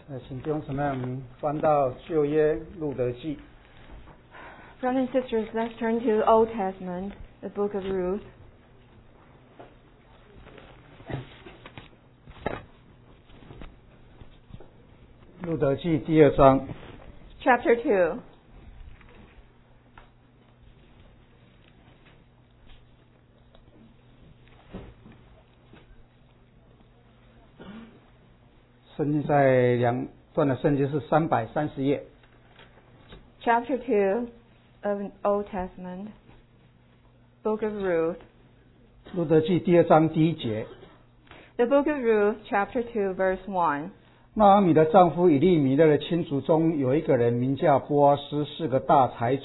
请弟兄姊妹们翻到旧约路得记。 Brothers and sisters, let's turn to the Old Testament, the book of Ruth. 路得记第2章。 Chapter 2. 圣经在两段的圣经是330页。 Chapter 2 of the Old Testament, book of Ruth. 路得记第2章第1节。 The book of Ruth, chapter 2, verse 1. 拿俄米的丈夫以利米勒的亲族中有一个人名叫波阿斯，是个大财主。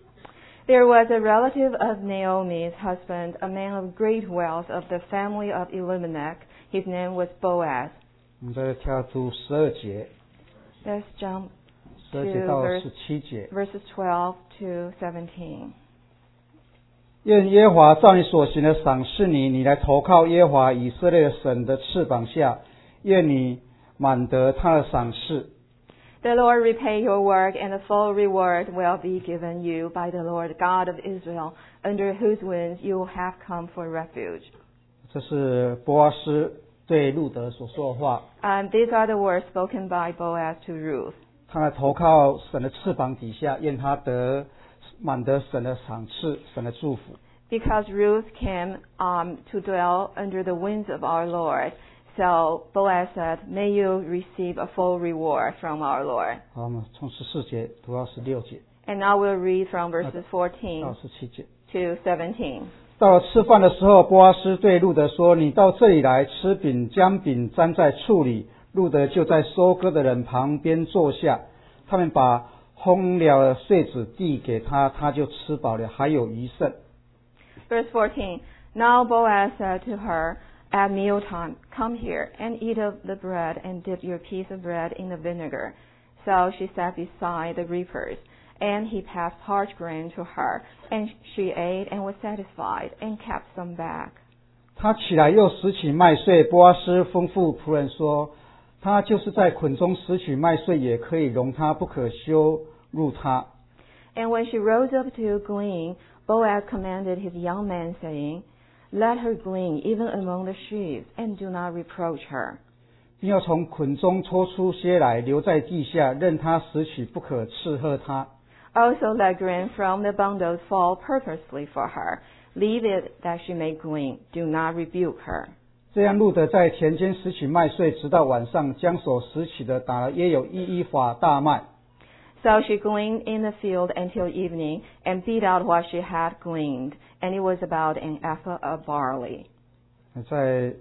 There was a relative of Naomi's husband, a man of great wealth of the family of Elimelech. His name was Boaz. 我们再跳出12节。 Let's jump 12节到17节。 verses 12 to 17. 愿耶和华照你所行的赏赐你，你来投靠耶和华以色列神的翅膀下，愿你满得他的赏赐。 The Lord repay your work, and a full reward will be given you by the Lord God of Israel, under whose wings you have come for refuge. 这是波阿斯对路得所说的话。 And these are the words spoken by Boaz to Ruth. 他来投靠神的翅膀底下，愿他满得神的赏赐，神的祝福。 Because Ruth came to dwell under the wings of our Lord. So Boaz said, may you receive a full reward from our Lord. 好，我们从14节读到16节。 And now we'll read from verses 14 到17节。 to 17. 到了吃饭的时候，波阿斯对路得说：“你到这里来吃饼，将饼沾在醋里。”路得就在收割的人旁边坐下，他们把烘了的穗子递给他，他就吃饱了，还有余剩。 Verse 14. Now Boaz said to her, at mealtime, come here and eat of the bread and dip your piece of bread in the vinegar. So she sat beside the reapers, and he passed parched grain to her, and she ate and was satisfied, and kept some back. 他起来又拾起麦穗，波阿斯吩咐仆人说：“他就是在捆中拾取麦穗，也可以容他，不可羞辱他。” And when she rose up to glean, Boaz commanded his young man, saying, Let her glean even among the sheaves, and do not reproach her. 并要从捆中抽出些来，留在地下，任他拾取，不可斥喝他。 Also let grain from the bundles fall purposely for her. Leave it that she may glean. Do not rebuke her. 这样，路得在田间拾取麦穗，直到晚上，将所拾取的打了约有1伊法大麦。 So she gleaned in the field until evening, and beat out what she had gleaned, and it was about an ephah of barley. 在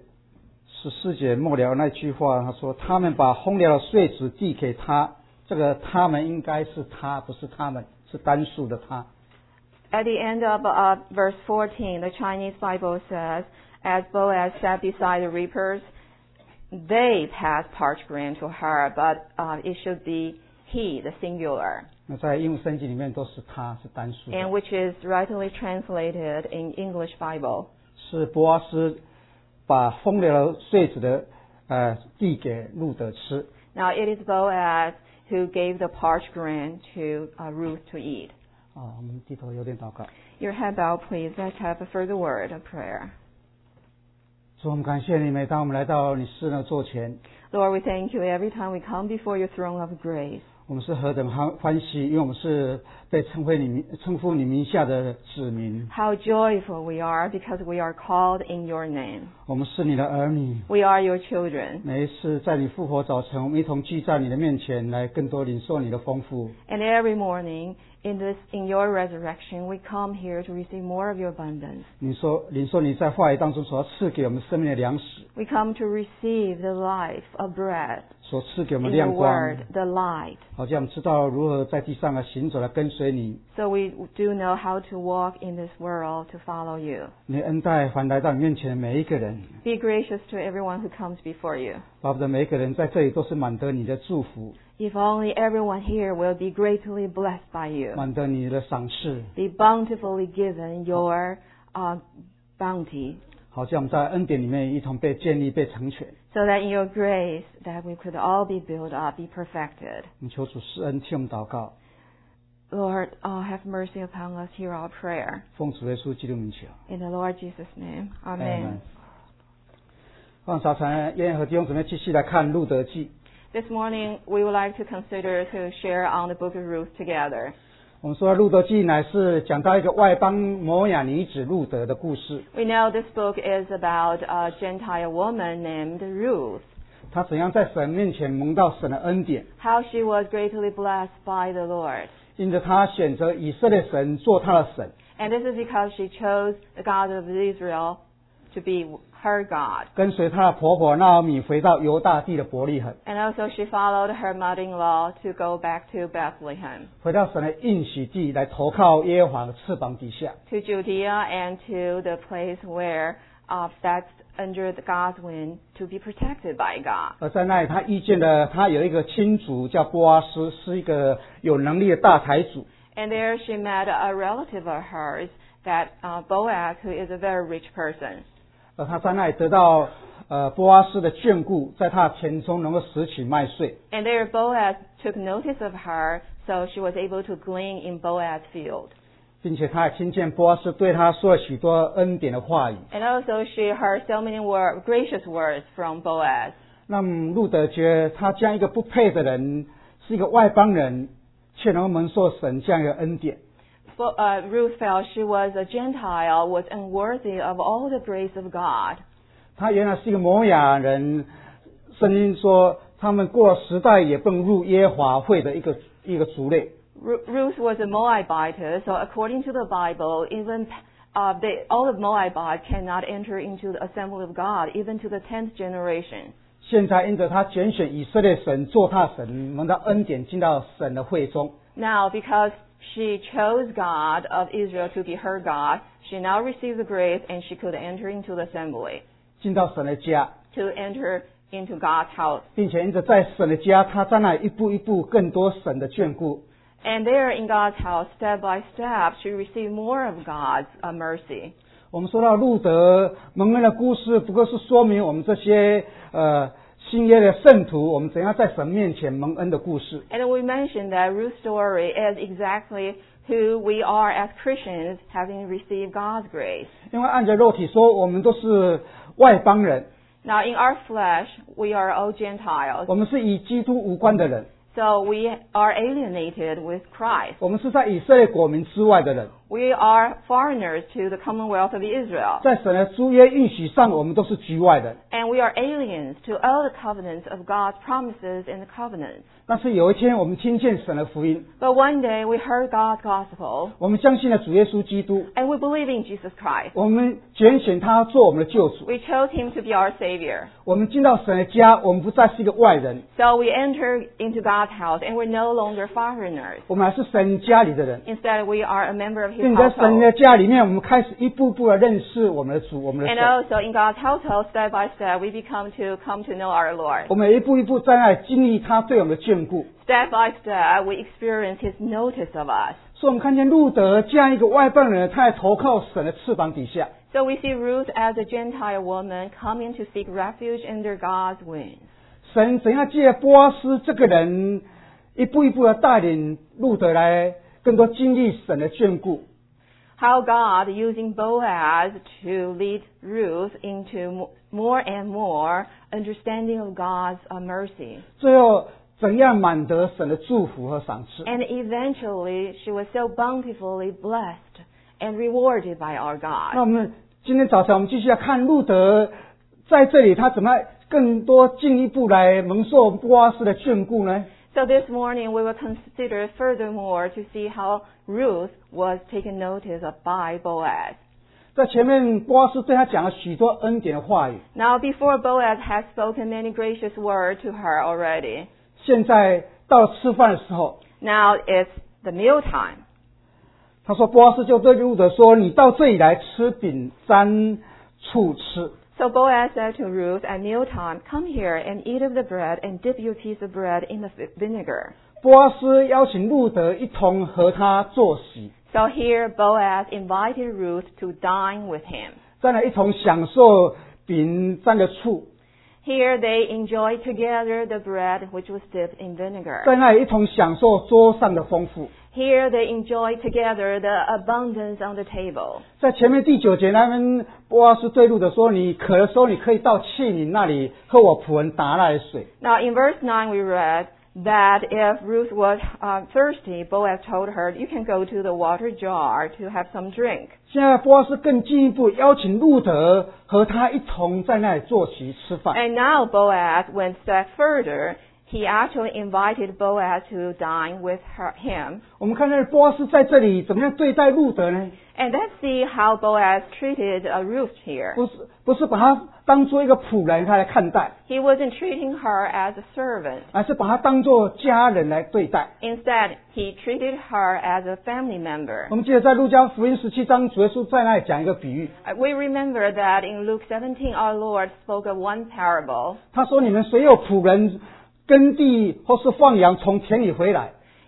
14节末了那句话，他说：“他们把烘了的穗子递给他。”这个他们应该是他，不是他们，是单数的他。 At the end of verse 14, the Chinese Bible says, as Boaz sat beside the reapers, they passed parched grain to her, but it should be he, the singular. 那在英文圣经里面都是他，是单数的。 And which is rightly translated in English Bible. 是波阿斯把烘了的穗子的递给路得吃。 Now it is Boaz who gave the parched grain to Ruth to eat. 我们低头有点祷告。 Your head bowed, please. Let's have a further word of prayer. 主，我们感谢你，每当我们来到你施恩的座前， Lord, we thank you every time we come before your throne of grace. 我们是何等欢喜，因为我们是被称呼你名下的子民。 How joyful we are because we are called in your name. 我们是你的儿女。 We are your children. 每一次在你复活早晨，我们一同聚在你的面前，来更多领受你的丰富。 And every morning in your resurrection, we come here to receive more of your abundance. 领受你在话语当中所要赐给我们生命的粮食， We come to receive the life of bread 所赐给我们 in your 亮光， word, the light. 好像我们知道如何在地上行走来跟随你。 So we do know how to walk in this world to follow you. 你的恩待凡来到你面前的每一个人， Be gracious to everyone who comes before you. 巴不得每一个人在这里都是满得你的祝福， If only everyone here will be greatly blessed by you. 满得你的赏赐， Be bountifully given your bounty, 好像我们在恩典里面一同被建立、被成全。 so that in your grace that we could all be built up, be perfected. 我们求主施恩，听我们祷告， Lord, have mercy upon us, hear our prayer. 奉主耶稣基督名求。 In the Lord Jesus' name, Amen. 放早晨，愿意和弟兄姊妹继续来看路德记。 This morning, we would like to consider to share on the book of Ruth together. 我们说路德记乃是讲到一个外邦摩亚女子路德的故事， We know this book is about a Gentile woman named Ruth, 她怎样在神面前蒙到神的恩典， how she was greatly blessed by the Lord. 因着她选择以色列神做她的神， And this is because she chose the God of Israel to be her God. 跟随她的婆婆拿俄米回到犹大地的伯利恒， And also she followed her mother-in-law to go back to Bethlehem, 回到神的应许地来投靠耶和华的翅膀底下。 to Judea and to the place where that's under God's wing to be protected by God. 而在那里，她遇见了她有一个亲族叫波阿斯，是一个有能力的大财主。 And there she met a relative of hers, that Boaz, who is a very rich person. 而她在那里得到波阿斯的眷顾，在她的田中能够拾取麦穗。 And there Boaz took notice of her, so she was able to glean in Boaz's field. 并且她也听见波阿斯对她说了许多恩典的话语。 And also she heard so many gracious words from Boaz. 让路德觉得他这样一个不配的人，是一个外邦人，却能够蒙受神这样一个恩典。 Ruth felt she was a Gentile, was unworthy of all the grace of God. 他原来是一个摩亚人，圣经说他们过了时代也不能入耶和华会的一个族类。 Ruth was a Moabite, so according to the Bible, even all of Moabite cannot enter into the assembly of God, even to the 10th generation. 现在因着他拣选以色列神做他神，蒙到恩典进到神的会中。 Now, because she chose God of Israel to be her God, she now received the grace and she could enter into the assembly, 进到神的家， to enter into God's house. 并且因着在神的家，他在那里一步一步更多神的眷顾。 And there in God's house, step by step, she received more of God's mercy. 我们说到路德蒙恩的故事，不过是说明我们这些新约的圣徒，我们怎样在神面前蒙恩的故事。 And we mentioned that Ruth's story is exactly who we are as Christians, having received God's grace. 因为按着肉体说，我们都是外邦人， Now, in our flesh, we are all Gentiles. 我们是与基督无关的人， So we are alienated with Christ. 我们是在以色列国民之外的人， We are foreigners to the Commonwealth of Israel. 在神的诸约应许上，我们都是局外人。 And we are aliens to all the covenants of God's promises and the covenants. 但是有一天，我们听见神的福音， But one day we heard God's gospel, 我们相信了主耶稣基督， and we believe in Jesus Christ. 我们拣选他做我们的救主， We chose Him to be our Savior. 我们进到神的家，我们不再是一个外人， So we enter into God's house, and we're no longer foreigners. 我们还是神家里的人。 Instead, we are a member of His 并在神 household. 的家里面，我们开始一步步的认识我们的主，我们的 And 神。 also in God's household, step by step, we come to know our Lord. 我们一步一步在那里经历他对我们的眷顾。 Step by step, we experience His notice of us. 所以我们看见路德这样一个外邦人，他在投靠神的翅膀底下。 So we see Ruth as a Gentile woman coming to seek refuge under God's wings. 神怎样借波阿斯这个人，一步一步的带领路德来更多经历神的眷顾。 How God using Boaz to lead Ruth into more and more understanding of God's mercy. 最后怎样满得神的祝福和赏赐。 And eventually, she was so bountifully blessed and rewarded by our 那 God. 我们今天早晨，我们继续来看路德在这里，他怎么更多进一步来蒙受波阿斯的眷顾呢？ So this morning, we will consider furthermore to see how Ruth was taken notice of by Boaz. 在前面，波阿斯对他讲了许多恩典的话语。 Now, before Boaz had spoken many gracious words to her already, 现在到了吃饭的时候， now it's the mealtime. 他说波阿斯就对路德说：“你到这里来吃饼沾醋吃。” So Boaz said to Ruth at mealtime, "Come here and eat of the bread and dip your piece of bread in the vinegar." 波阿斯邀请路德一同和他坐席， So here Boaz invited Ruth to dine with him. 在那一同享受饼沾的醋。 Here they enjoyed together the bread which was dipped in vinegar. 在那里一同享受桌上的丰富。 Here they enjoyed together the abundance on the table. 在前面第9节，他们波阿斯对路的说：“你渴的时候，你可以到器皿那里喝我仆人打来的水。” Now in verse 9 we read that if Ruth was thirsty, Boaz told her, you can go to the water jar to have some drink. 现在波阿斯更进一步邀请路德和他一同在那里坐席吃饭。 And now Boaz went a step further. He actually invited Boaz to dine with him. 我们看到波阿斯在这里怎么样对待路德呢？ And let's see how Boaz treated Ruth here. 不是把他当作一个仆人他来看待， He wasn't treating her as a servant. 而是把他当作家人来对待。 Instead, he treated her as a family member. 我们记得在路加福音17章，主耶稣在那里讲一个比喻， We remember that in Luke 17, our Lord spoke of one parable. 他说：“你们谁有仆人耕地或是放羊从田里回来，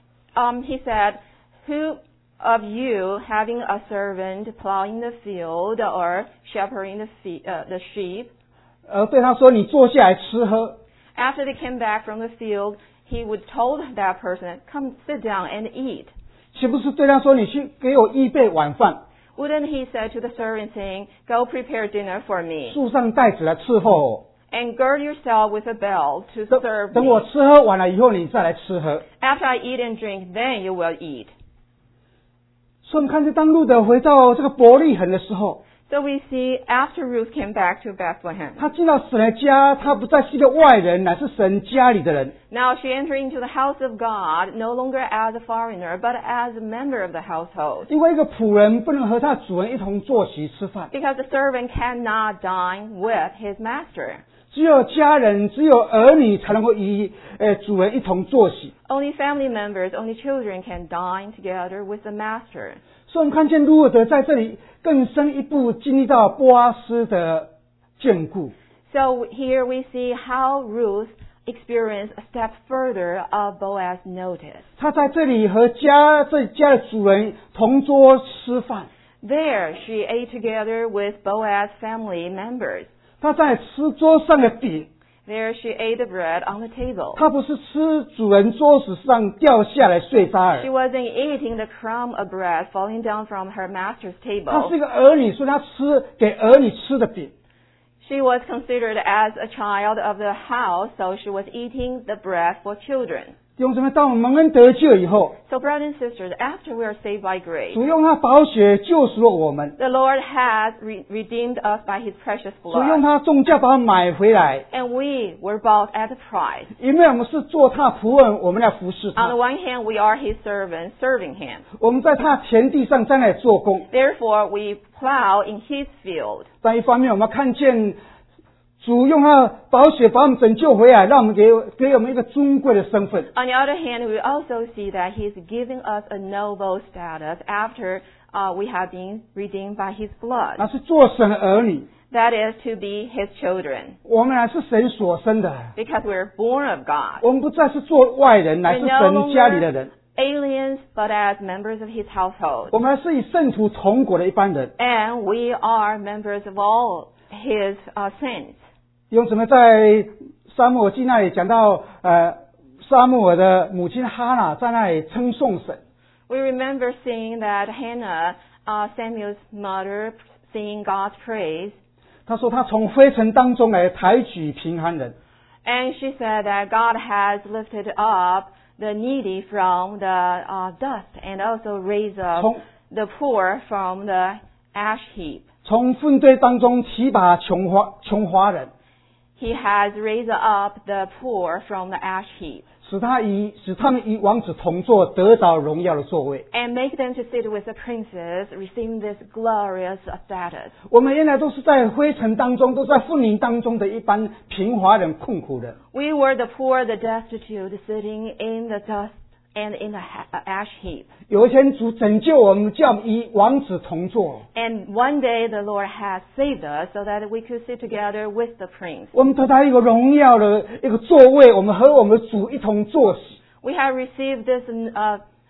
He said, who of you having a servant plowing the field or shepherding the sheep, 对他说：你坐下来吃喝。 after they came back from the field, he would told that person, come sit down and eat. 岂不是对他说：你去给我预备晚饭， Wouldn't he say to the servant saying, go prepare dinner for me 束上带子来伺候我， and gird yourself with a belt to 等 serve 等 me. 我吃喝完了以后，你再来吃喝。” After I eat and drink, then you will eat. 所以我们看见当路德回到这个伯利恒的时候， So we see after Ruth came back to Bethlehem. 他进到神的家，他不再是一个外人，乃是神家里的人。 Now she entered into the house of God, no longer as a foreigner, but as a member of the household. 因为一个仆人不能和他的主人一同坐席吃饭， Because the servant cannot dine with his master. 只有家人、只有儿女才能够与主人一同坐席。 Only family members, only children can dine together with the master. 所以我们看见路德在这里更深一步经历到波阿斯的眷顾。 So here we see how Ruth experienced a step further of Boaz's notice. 他在这里和这家的主人同桌吃饭， There she ate together with Boaz's family members. 他在吃桌上的饼， There she ate the bread on the table. 他不是吃主人桌子上掉下来碎渣 She 儿， wasn't eating the crumb of bread falling down from her master's 他 table. 是一个儿女，所以他吃给儿女吃的饼。 She was considered as a child of the house, so she was eating the bread for children. 弟兄姊妹，当我们蒙恩得救以后， So brothers and sisters, after we are saved by grace, 主用他宝血救赎了我们， the Lord has redeemed us by His precious 主用 blood. 他重价把我们买回来， And we were bought at a price. 因为我们是做他的仆人，我们来服侍 On 他 the。one hand, we are His servants, serving Him. 我们在他的田地上在那里做工， Therefore, we plow in His field. 但一方面我们看见主用他的宝血把我们拯救回来，让我们给我们一个尊贵的身份。 On the other hand, we also see that He's giving us a noble status after we have been redeemed by His blood. 那是做神的儿女， That is to be His children. 我们乃是神所生的， Because we're born of God. 我们不再是做外人，乃 We're 是 no 神家里的人， aliens, but as members of His household. 我们还是以圣徒同国的一般人。 And we are members of all His saints. 弟兄姊妹，在撒母耳记那里讲到，撒母耳的母亲哈娜在那里称颂神。 We remember seeing that Hannah, Samuel's mother, singing God's praise. 她说她从灰尘当中来抬举贫寒人。 And she said that God has lifted up the needy from the dust and also raised up 从 the poor from the ash heap. 从粪堆当中提拔穷乏人， He has raised up the poor from the ash heap 使他们与王子同坐，得着荣耀的座位。 and make them to sit with the princes, receiving this glorious status. 我们原来都是在灰尘当中，都在粪泥当中的一般贫乏人、困苦人。 We were the poor, the destitute, sitting in the dust and in the ash heap. 有一天主拯救我们，叫我们与王子同坐。 And one day the Lord has saved us so that we could sit together with the prince. 我们得到一个荣耀的一个座位，我们和我们的主一同坐席。 We have received this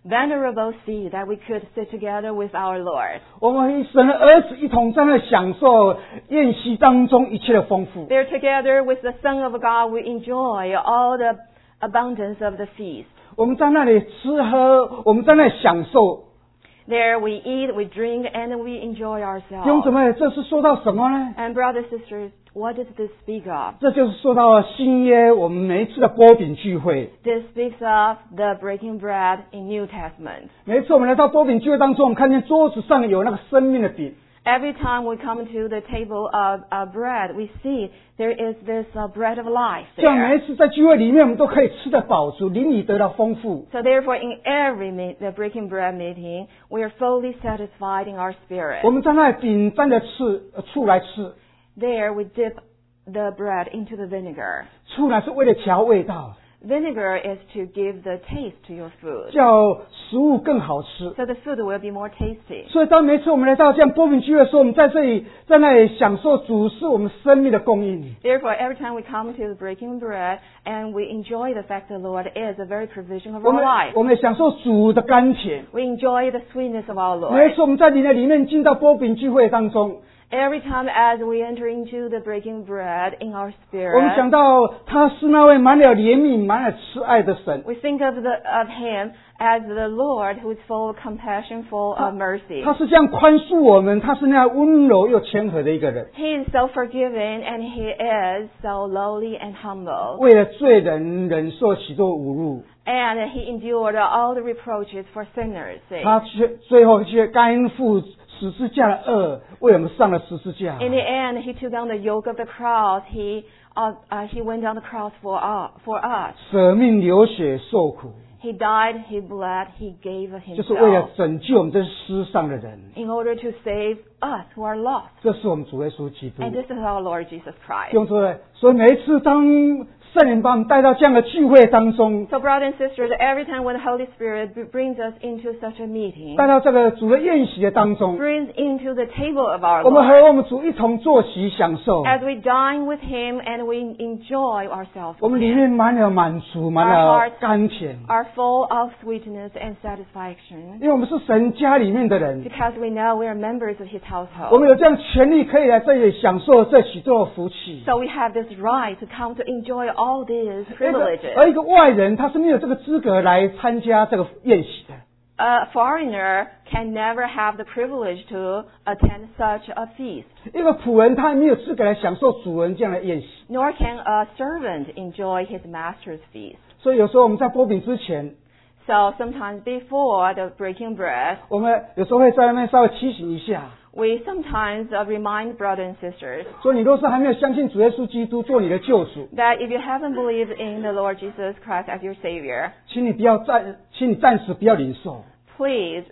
venerable see that we could sit together with our Lord. 我们与神的儿子一同在那享受宴席当中一切的丰富。 There together with the Son of God, we enjoy all the abundance of the feast. 我们在那里吃喝，我们在那里享受。 There we eat, we drink, and we enjoy 弟兄姊 ourselves. 妹，这是说到什么呢？ And brothers and sisters, what does this speak of? 这就是说到新约我们每一次的波饼聚会。 This speaks of the breaking bread in New Testament. 每一次我们来到波饼聚会当中，我们看见桌子上有那个生命的饼。 Every time we come to the table of bread, we see there is this bread of life 这样每 there. 一次在聚会里面，我们都可以吃得饱足，灵里得到丰富。 So therefore, in every the breaking bread meeting, we are fully satisfied in our spirit. 我们在那里饼蘸着醋来吃， There we dip the bread into the vinegar. 醋呢是为了调味道， Vinegar is to give the taste to your food. 叫食物更好吃。 So the food will be more tasty. 所以当每次我们来到这样波饼聚会的时候，我们在那里享受主是我们生命的供应。 Therefore, every time we come to the breaking bread and we enjoy the fact the Lord is a very provision of 我 our 们 life. 我们也享受主的甘甜。 We enjoy the sweetness of our 每一 Lord. 次我们在你的里面进到波饼聚会当中， Every time as we enter into the breaking bread in our 我们想 spirit, 到他是那位满了怜悯、满了慈爱的神。 we think of Him as the Lord who is full of compassion, full of mercy. 他是这样宽恕我们，他是那样温柔又谦和的一个人。 He is so forgiving and He is so lowly and humble. 为了罪人忍受许多侮辱， And He endured all the reproaches for sinners' sake. 他最后却甘负十字架的恶，为我们上了十字架。 In the end, He took on the yoke of the cross. He went down the cross for us. 舍命流血受苦， He died, He bled, He gave 就是为了 Himself 拯救我们这世上的人。 in order to save us who are lost. 这是我们主耶稣基督。 And this is our Lord Jesus 弟 Christ. 兄姊妹，所以每一次当圣灵把我们带到这样的聚会当中， So brothers and sisters, every time when the Holy Spirit brings us into such a meeting, 带到这个主的宴席的当中， brings into the table of our 我们 Lord, 和我们主一同坐席享受， as we dine with Him and we enjoy ourselves, 我们里面满了满足，满了甘甜， are full of sweetness and satisfaction, 因为我们是神家里面的人， because we know we are members of His 我 household. 们有这样权利可以来这里享受这许多的福气。 So we have this right to come to enjoy all these privileges. 而一个外人他是没有这个资格来参加这个宴席的。 A foreigner can never have the privilege to attend such a feast, 一个仆人他没有资格来享受主人这样的宴席。 nor can a servant enjoy his master's feast. 所以有时候我们在波饼之前， So sometimes before the breaking bread, 我们有时候会在那边稍微提醒一下， we sometimes remind brothers and sisters 说你若是还没有相信主耶稣基督做你的救主， that if you haven't believed in the Lord Jesus Christ as your Savior, 请你暂时不要领受， please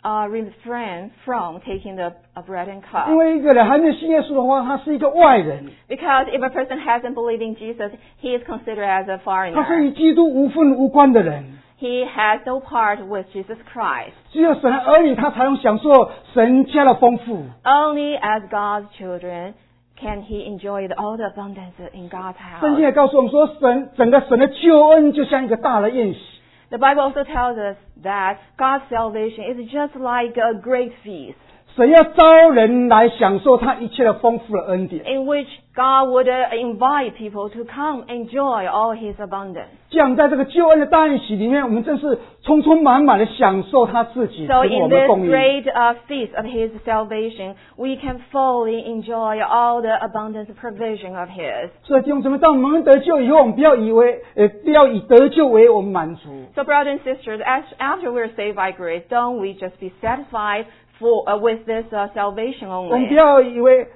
refrain from taking the bread and 因 cup. 为一个人还没有信耶稣的话，他是一个外人， Because if a person hasn't believed in Jesus, he is considered as a 他是 foreigner. 与基督无分无关的人。 He has no part with Jesus Christ. 只有神的儿女，他才能享受神家的丰富。 Only as God's children can he enjoy all the abundance in God's 圣经 house. 也告诉我们说，整个神的救恩就像一个大的宴席。 The Bible also tells us that God's salvation is just like a great feast 神要招人来享受他一切的丰富的恩典， in which God would invite people to come enjoy all His abundance. 这样在这个救恩的大宴席里面，我们真是充充满满的享受他自己 So 给我 in 们的 this 供应。 great feast of His salvation, we can fully enjoy all the abundant provision of His. 所以弟兄姊妹，当我们得救以后，我们不要以得救为我们满足。 So brothers and sisters, after we're saved by grace, don't we just be satisfied with this salvation 我们不 only? 要以为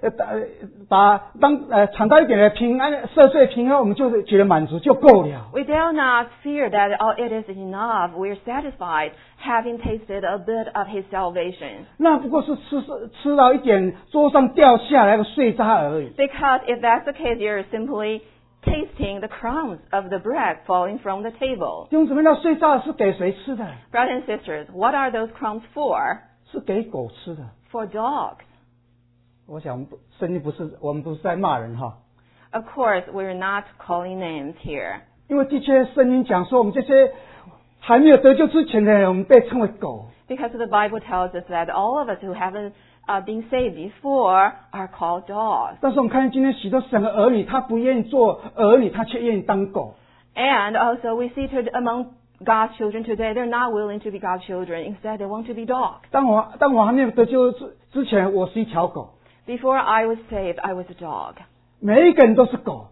尝到一点的平安、赦罪平安，我们就觉得满足就够了。 We dare not fear that it is enough. We're satisfied having tasted a bit of His salvation. 那不过是吃到一点桌上掉下来的碎渣而已。 Because if that's the case, you're simply tasting the crumbs of the bread falling from the table. 弟兄姊妹，那碎渣是给谁吃的？ Brothers and sisters, what are those crumbs for? 是给狗吃的。 For dogs. 我想圣经我们不是在骂人哈， Of course, we're not calling names here. 因为的确圣经讲说，我们这些还没有得救之前的人，我们被称为狗。 Because the Bible tells us that all of us who haven't been saved before are called dogs. 但是我们看见今天许多神的儿女，他不愿意做儿女，他却愿意当狗。 And also we see among God's children today, they're not willing to be God's children. Instead, they want to be dogs. 当我还没有得救之前，我是一条狗。 Before I was saved, I was a dog. 每一个人都是狗，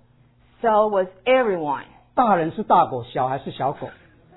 So was everyone. 大人是大狗，小孩是小狗。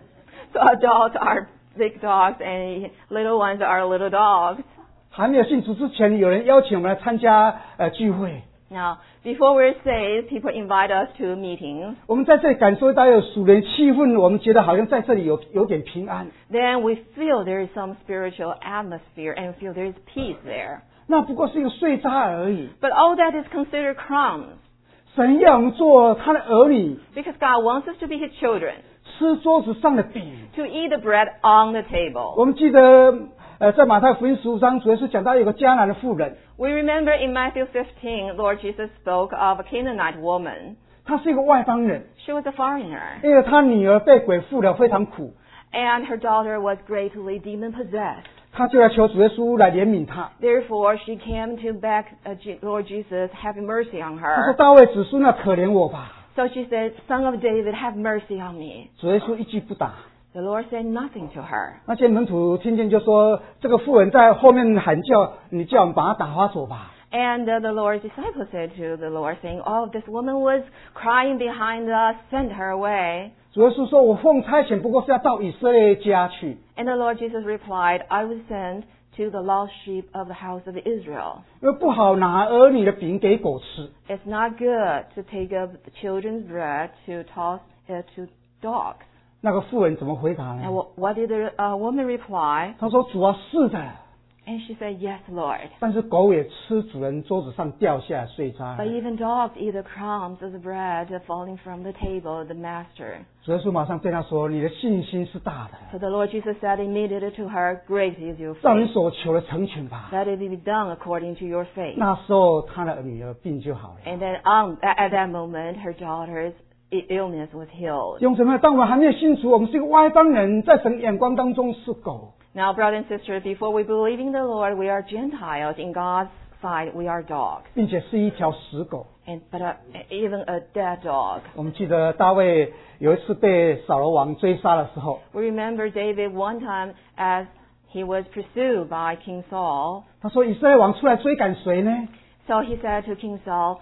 So adults are big dogs and little ones are little dogs. 还没有信主之前，有人邀请我们来参加聚会。 Now, before we're saved, people invite us to meetings. 我们在这里感受到有属灵气氛，我们觉得好像在这里有点平安。 Then we feel there is some spiritual atmosphere and feel there is peace there. 那不过是一个碎渣而已。 But all that is considered crumbs. 神要我们做他的儿女， Because God wants us to be His children, 吃桌子上的饼。 to eat the bread on the table. 我们记得在马太福音15章，主耶稣讲到有个迦南的妇人， We remember in Matthew 15, Lord Jesus spoke of a Canaanite woman. 她是一个外邦人， She was a foreigner, 因为她女儿被鬼附了，非常苦， and her daughter was greatly demon-possessed. 她就来求主耶稣来怜悯她。 Therefore, she came to beg Lord Jesus, have mercy on 她说：“ her. 大卫子孙啊，可怜我吧。 So she said, Son of David, have mercy on me. ” 主耶稣一句不答。 The Lord said nothing to her. 那些门徒听见就说：“这个妇人在后面喊叫，你叫我们把她打发走吧。” And the Lord's disciples said to the Lord, saying, Oh, this woman was crying behind us, send her away. 主耶稣说：“我奉差遣，不过是要到以色列家去。 And the Lord Jesus replied, I was sent to the lost sheep of the house of Israel. 因为不好拿儿女的饼给狗吃。 It's not good to take up the children's bread to toss it to dogs. ” 那个妇人怎么回答 And 呢？ what did the woman reply? 她说：“主啊，是的， And she said, Yes, Lord. 但是狗也吃主人桌子上掉下来碎渣。 But even dogs eat the crumbs of the bread falling from the table of the master. ” 主耶稣马上对她说：“你的信心是大的， So the Lord Jesus said immediately to her, Great is your 照你 faith. 所求的成全吧。 Let it be done according to your faith. ” 那时候她的女儿病就好了。 And then at that moment, her daughter's illness was healed. 弟兄姊妹，当我们还没有信主，我们是一个外邦人，在神眼光当中是狗。 Now, brothers and sisters, before we believe in the Lord, we are Gentiles. In God's sight, we are dogs. 并且是一条死狗。 But even a dead dog. 我们记得大卫有一次被扫罗王追杀的时候， We remember David one time as he was pursued by King Saul. 他说：“以色列王出来追赶谁呢？ So he said to King Saul,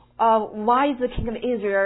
why the king of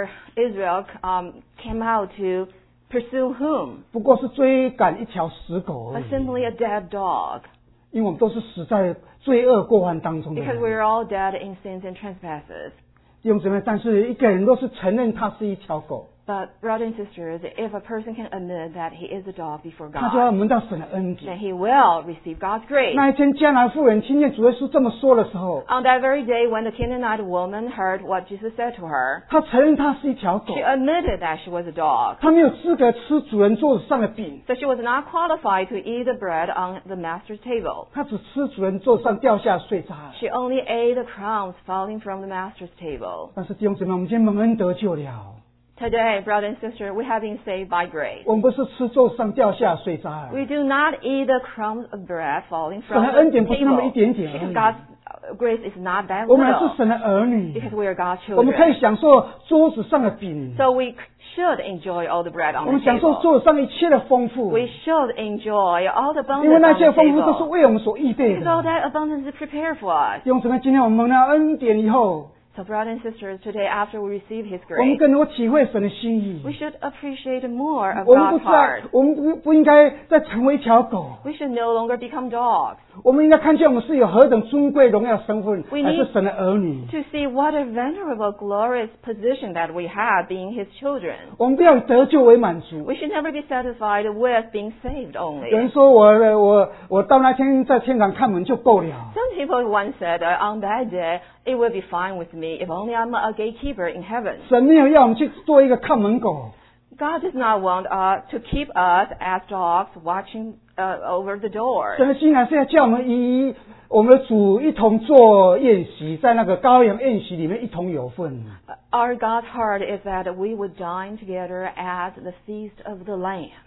Israel came out to pursue whom? 不过是追赶一条死狗而 But 已。 simply a dead dog. 因为我们都是死在罪恶过犯当中的 Because 人。 we're all dead in sins and trespasses. 弟兄姊妹，但是一个人若是承认他是一条狗， But brothers and sisters, if a person can admit that he is a dog before 他就要 God, 闻到神的恩典。 then he will receive God's grace. 那一天，迦南妇人听见主耶稣这么说的时候， On that very day when the Canaanite woman heard what Jesus said to her, 她承认她是一条狗 she，admitted that she was a dog. 她没有资格吃主人桌子上的饼， So she was not qualified to eat the bread on the master's table. 她只吃主人桌子上掉下碎渣。 She only ate the crumbs falling from the master's table. 但是弟兄姊妹，我们今天蒙恩得救了， Today, brother and sister, we have been saved by grace. 我们不是吃桌子上掉下碎渣而已 We do not eat the crumbs of bread falling 神 from 的 the 恩典不是那么一 table. 点点而 Because 已。 God's grace is not that 我们还是 little. 神的儿女， Because we are God's 我们可以 children. 享受桌子上的饼， So we should enjoy all the bread 我 on 们 the 享受 table. 桌子上一切的丰富， We should enjoy all the 因为 abundance 那 on 些 the 丰富都是 table. 为我们所预备 Because all 的。 that abundance is prepared for us. 弟兄姊妹，今天我们蒙了恩典以后， So brothers and sisters, today after we receive His 我们 grace, 更能够体会神的心意。 we should appreciate more of 我们不 God's 再 heart.， 我们不应该再成为一条狗， We should no longer become dogs. 我们应该看见我们是有何等尊贵荣耀的身份， We 还是 need 神的儿女。 To see what a venerable, glorious position that we have being His children. 我们不要以得救为满足。 We should never be satisfied with being saved 有 only. 人说我到那天在天堂看门就够了。 Some people once said, on that day, it will be fine with me if only I'm a gatekeeper in heaven. 神没有要我们去做一个看门狗， God does not want to keep us as dogs watching over the door. 神的心还是要叫我们与我们的主一同做宴席，在那个羔羊宴席里面一同有份。 Our God's heart is that we would dine together at the feast of the Lamb.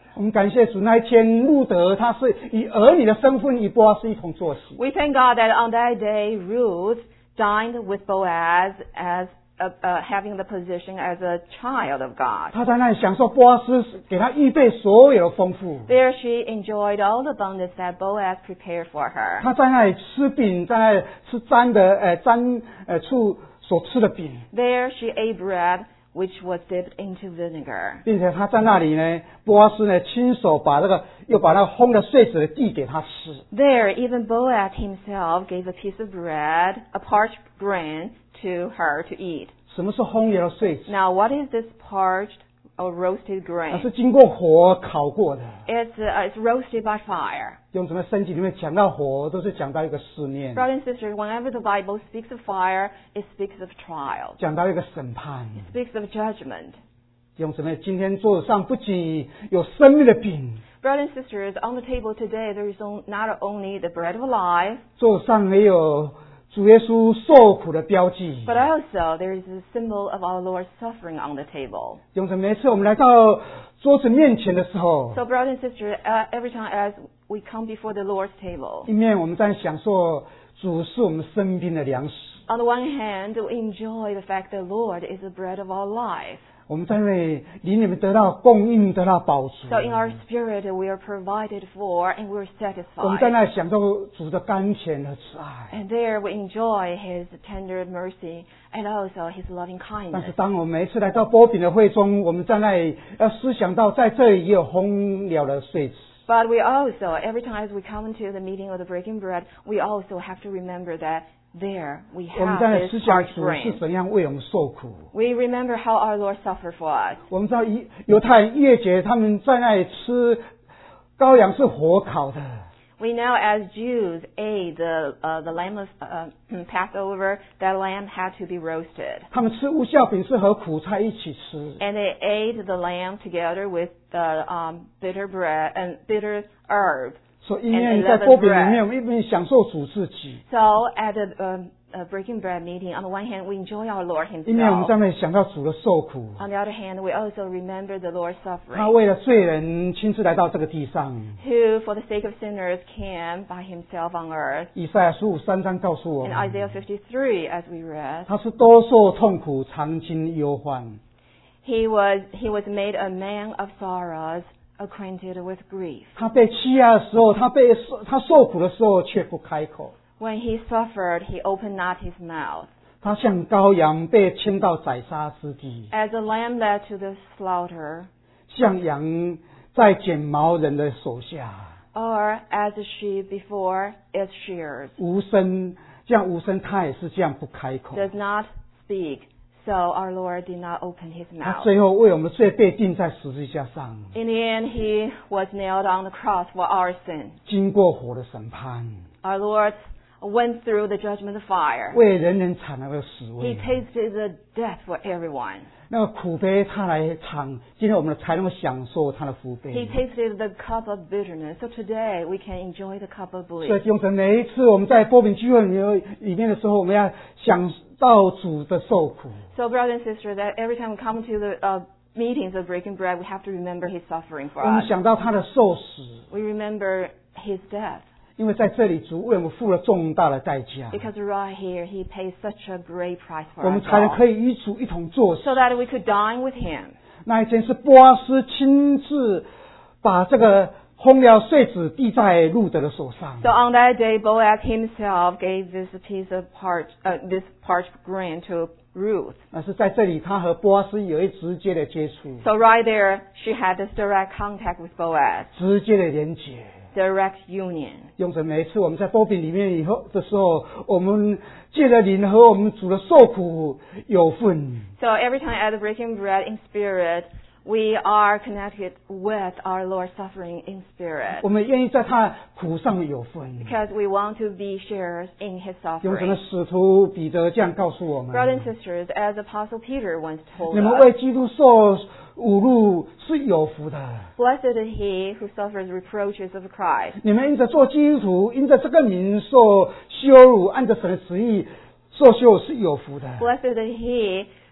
我们感谢主，那一天路德他是以儿女的身份与波阿斯一同坐席。 We thank God that on that day, Ruth dined with Boaz as having the position as a child of God. 他在那里享受波阿斯给他预备所有的丰富。 There she enjoyed all the abundance that Boaz prepared for her. 他在那里吃饼，在那里吃醋所吃的饼， There she ate bread which was dipped into vinegar. 并且他在那里呢，波阿斯呢亲手又把那个烘的穗子递给他吃。 There, even Boaz himself gave a piece of bread, a parched grain, to her to eat. 什么是烘油的穗子？ Now, what is this parched or roasted 那 grain? 是经过火烤过的。 It's roasted by fire. 用什么圣经里面讲到火，都是讲到一个思念， Brothers and sisters, whenever the Bible speaks of fire, it speaks of trial. 讲到一个审判。 It speaks of judgment. 用什么？今天桌子上不仅有生命的饼， Brothers and sisters, on the table today, there is not only the bread of life, 桌子上也有主耶稣受苦的标记。 but also there is a symbol of our Lord's suffering on the table. 用什么？每次我们来到桌子面前的时候， So, brothers and sisters, every time as we come before the Lord's table, 一面我们在享受主是我们生命的粮食， on the one hand, we enjoy the fact that Lord is the bread of our life. 我们在灵里面得到供应，得到饱足。 So in our spirit, we are provided for and we're 我们在 satisfied. 那里享受主的甘甜和慈爱。 And there we enjoy His tender mercy and also His loving 但是 kindness. 当我们每一次来到波饼的会中，我们在那里要思想到，在这里也有烘了的穗子。 But we also, every time as we come into the meeting of the breaking bread, we also have to remember that there we 我们 have 在那里 this 思想 parched 主是 grain. 怎样为我们受苦。 We remember how our Lord suffered for us. 我们知道犹太人逾越节他们在那里吃羔羊是火烤的， We know as Jews ate the lamb of Passover, that lamb had to be roasted. 他们吃无酵饼是和苦菜一起吃。 And they ate the lamb together with the bitter bread and bitter herb. 所以一面在波饼里面，我们一面享受主自己； So at the breaking bread meeting, on the one hand, we enjoy our Lord 一面我们 Himself. 在那里想到主的受苦。 On the other hand, we also remember the Lord's 他 suffering, 为了罪人亲自来到这个地上。 who, for the sake of sinners, came by Himself on earth. 以赛亚书3章告诉我 In 们， Isaiah 53, as we read, 他是多受痛苦，常经忧患。 He was made a man of sorrows, acquainted with grief. 他被欺压的时候，他受苦的时候却不开口。 When he suffered, he opened not his mouth. 他像羔羊被牵到宰杀之地， As a lamb led to the slaughter, 像羊在剪毛人的手下， or as a sheep before its shears, 无声，这样无声，他也是这样不开口。 does not speak. So our Lord did not open his 他 mouth. 最后为我们的罪被钉在十字架上， In the end, he was nailed on the cross for our sin. 经过火的审判， Our Lord went through the judgment of fire. 为人人尝那个死 He 味， tasted the death for everyone. 那个苦杯他来尝，今天我们才能够享受他的福 He 杯。 tasted the cup of bitterness. So today we can enjoy the cup of 所以 bliss. 弟兄姊妹，每一次我们在波饼聚会里面的时候，我们要想到主的受苦。 So brothers and sisters, that every time we come to the meetings of breaking bread, we have to remember his suffering for 我们 us. 想到他的受死， We remember his death. 因为在这里主为我们付了重大的代价， Because right here, he pays such a great price for 我们 us 才能 all. 可以与主一同坐席。 So that we could dine with him. 那一天是波阿斯亲自把这个烘了穗子递在路德的手上。 So on that day, Boaz himself gave this piece of this parched grain to Ruth. 那是在这里，他和波阿斯有一直接的接触， So right there, she had this direct contact with Boaz, 直接的连结。 direct union. 用着每一次我们在波饼里面以后的时候，我们借着灵和我们主的受苦有份。 So every time at the breaking bread in spirit, we are connected with our Lord's suffering in spirit. 我们愿意在他苦上有份。 Because we want to be sharers in his 用什么 suffering. 使徒彼得这样告诉我们： Brothers and sisters, as Apostle Peter once told 你们 us, 为基督受侮辱是有福的。 Blessed is he who suffers reproaches of Christ. 你们因着做基督徒，因着这个名受羞辱，按着神的旨意受羞辱是有福的。 Blessed is he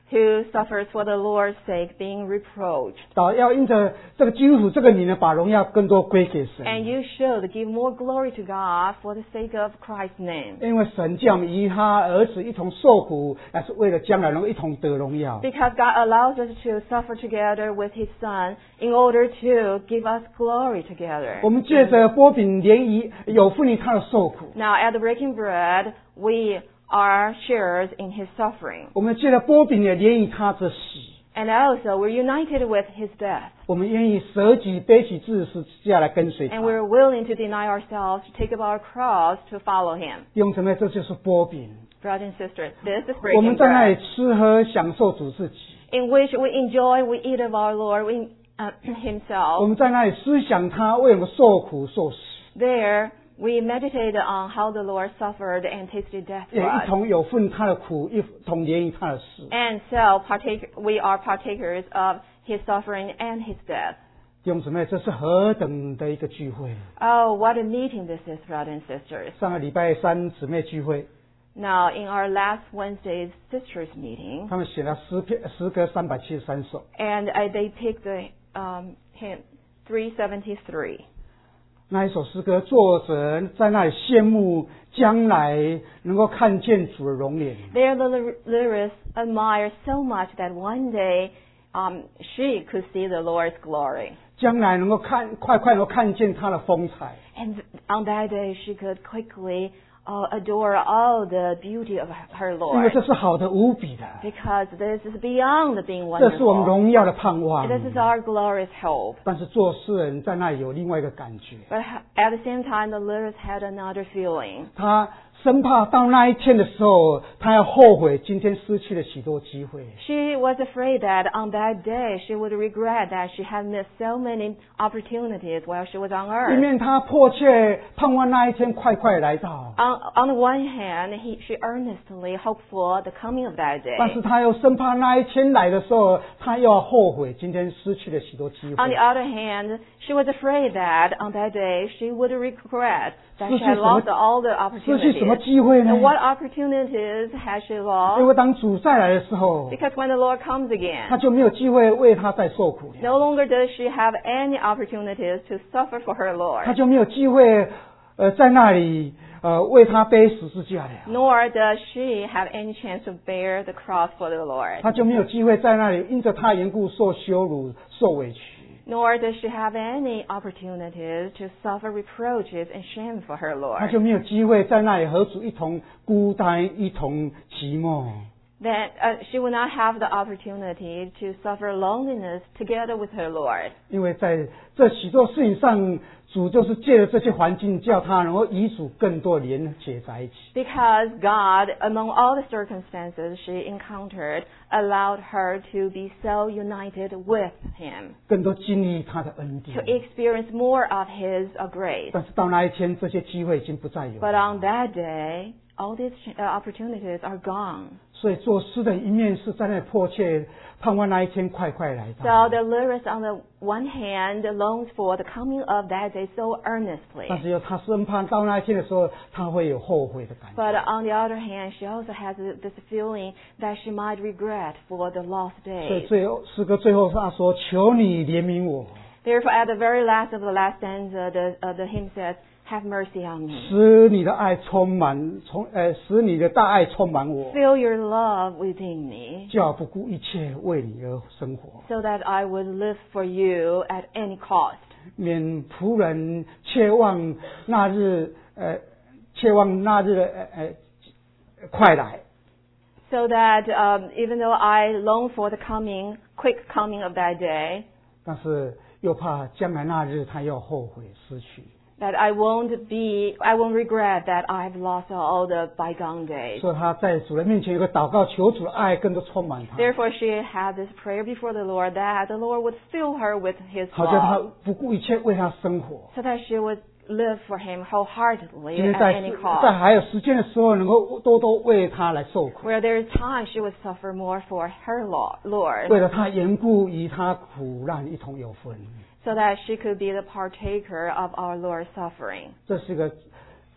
who suffers for the Lord's sake, being reproached. 要因着这个基督徒这个你呢，把荣耀更多归给神。 And you should give more glory to God for the sake of Christ's name. 因为神叫我们与他儿子一同受苦，乃是为了将来能够一同得荣耀。 Because God allows us to suffer together with His Son in order to give us glory together. 我们借着波饼联谊，有份于他的受苦。 Now, at the breaking bread, we are sharers in His suffering. 我们借着波饼也联谊他的死。 And also, we're united with His death. 我们愿意舍己背起自十字架来跟随他。 And we're willing to deny ourselves, to take up our cross, to follow Him. 弟兄姊妹，这就是波饼。 Brothers and sisters, this is 我们 breaking 在那里 bread, 吃喝享受主自己。 in which we enjoy, we eat of our Lord 我 Himself. 们在那里思想他为我们受苦受死， There, we meditate on how the Lord suffered and tasted death 也 for 一 us. 同有份他的苦，一同联谊他的死。 And so, we are partakers of His suffering and His death. 弟兄姊妹，这是何等的一个聚会！ Oh, what a meeting this is, brothers and sisters. 上个礼拜三姊妹聚会， Now, in our last Wednesday's sisters meeting, 他们写了诗歌373首。 and they picked the hymn 373. 那一首诗歌，作者在那里羡慕将来能够看见主的容颜。 There, the lyrics admire so much that one day she could see the Lord's glory. 将来能够快能够看见他的风采。 And on that day, she could quickly adore all the beauty of her 因为 Lord. 这是好的无比的， Because this is beyond being 这是我们 wonderful. 荣耀的盼望。 This is our glorious hope. 但是做诗人在那里有另外一个感觉， But at the same time, the lyrics had another feeling. 他生怕到那一天的时候，他要后悔今天失去了许多机会。 She was afraid that on that day she would regret that she had missed so many opportunities while she was on 因 earth. 为他迫切盼望那一天快来到， On the one hand, she earnestly hoped for the coming of that 但是 day. 他又生怕那一天来的时候，他又要后悔今天失去了许多机 On the 会。 other hand, she was afraid that on that day she would regret that she 失去 had 什么？ lost all the 失去什么 opportunities. 机会呢 And？what opportunities has she 因 lost? 为当主再来的时候， Because when the Lord comes 他 again, 就没有机会为他再受苦了， no longer does she have any opportunities to suffer for her 他 Lord. 就没有机会在那里为他背十字架了。 Nor does she have any chance to bear the cross for the Lord. 他就没有机会在那里因着他缘故受羞辱、受委屈。 Nor does she have any opportunities to suffer reproaches and shame for her 他 Lord. 就没有机会在那里和主一同孤单、一同寂寞。 Then she will not have the opportunity to suffer loneliness together with her Lord. 因为在这许多事情上，主就是借着这些环境，叫他能够与主更多连结在一起。 Because God, among all the circumstances she encountered, allowed her to be so united with Him, 更多经历他的恩 to 典。 experience more of His grace. 但是到那一天，这些机会已经不再有。 But on that day, all these opportunities are gone. 所以做诗的一面是在那里迫切盼望那一天快来 So 到。 the lyrist on the one hand longs for the coming of that day so earnestly. 但是又他生怕到那一天的时候，他会有后悔的感觉。 But on the other hand, she also has this feeling that she might regret for the lost 所以 days. 诗歌最后他说：“求你怜悯我， Therefore, at the very last of the last stanza, the hymn says, "Have mercy on me. 使你的爱使你的大爱充满我， Feel your love within me, 叫不顾一切为你而生活， so that I would live for you at any cost." 免仆人切望那日快来。 So that even though I long for the quick coming of that day, 但是又怕将来那日他要后悔失去， that I won't regret that I've lost all the bygone days. 所以他在主人面前有个祷告，求主的爱更多充满他， Therefore, she had this prayer before the Lord that the Lord would fill her with His 好叫他 love, 不顾一切为他生活。 so that she would live for Him wholeheartedly 因为 at 在 any 在 cost. 还有时间的时候，能够多为他来受苦， Where there is time, she would suffer more for her Lord, 为了他缘故与他苦难一同有分。 so that she could be the partaker of our Lord's suffering. 这是个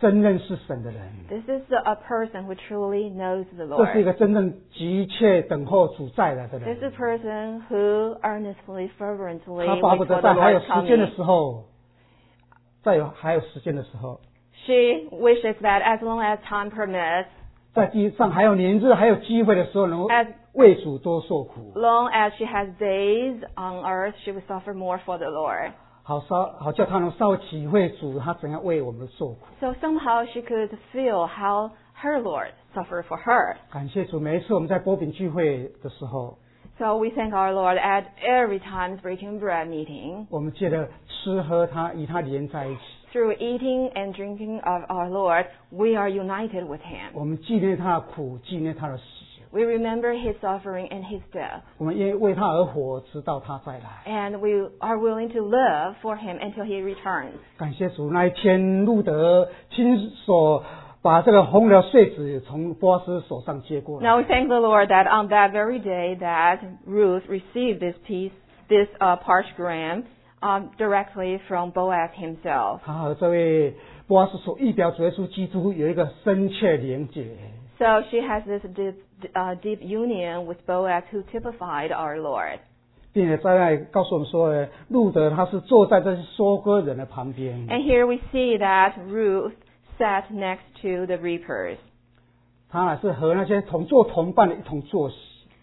真认识神的人， This is a person who truly knows the 这是一 Lord. 个真正急切等候主再来的 This 人。 is a person who earnestly, fervently 他巴 waits 不 for 得 the 在还有 Lord's 时间的 coming. 时候，还有时间的时候， She wishes that as long as time permits, 在地上还有年日还有机会的时候，能够 as 为主多受苦， long as she has days on earth, she will suffer more for the Lord. 好叫他能稍微体会主他怎样为我们受苦。 So somehow she could feel how her Lord suffered for her. 感谢主，每一次我们在波饼聚会的时候， So we thank our Lord at every time's breaking bread meeting. 我们借着吃喝他与他连在一起， Through eating and drinking of our Lord, we are united with Him. 我们纪念他的苦，纪念他的死， We remember His suffering and His death. 我们愿为他而活，直到他再来。 And we are willing to live for Him until He returns. 感谢主，那一天路德亲手把这个红的穗子从波斯手上接过来。 Now we thank the Lord that on that very day that Ruth received this parched gram directly from Boaz himself. 他和这位波斯所预表主耶稣基督有一个深切连结。 So she has this deep union with Boaz who typified our Lord. 并且在那里告诉我们说，路德他是坐在这些收割人的旁边， And here we see that Ruth sat next to the reapers. 他乃是和那些同伴的一同坐席，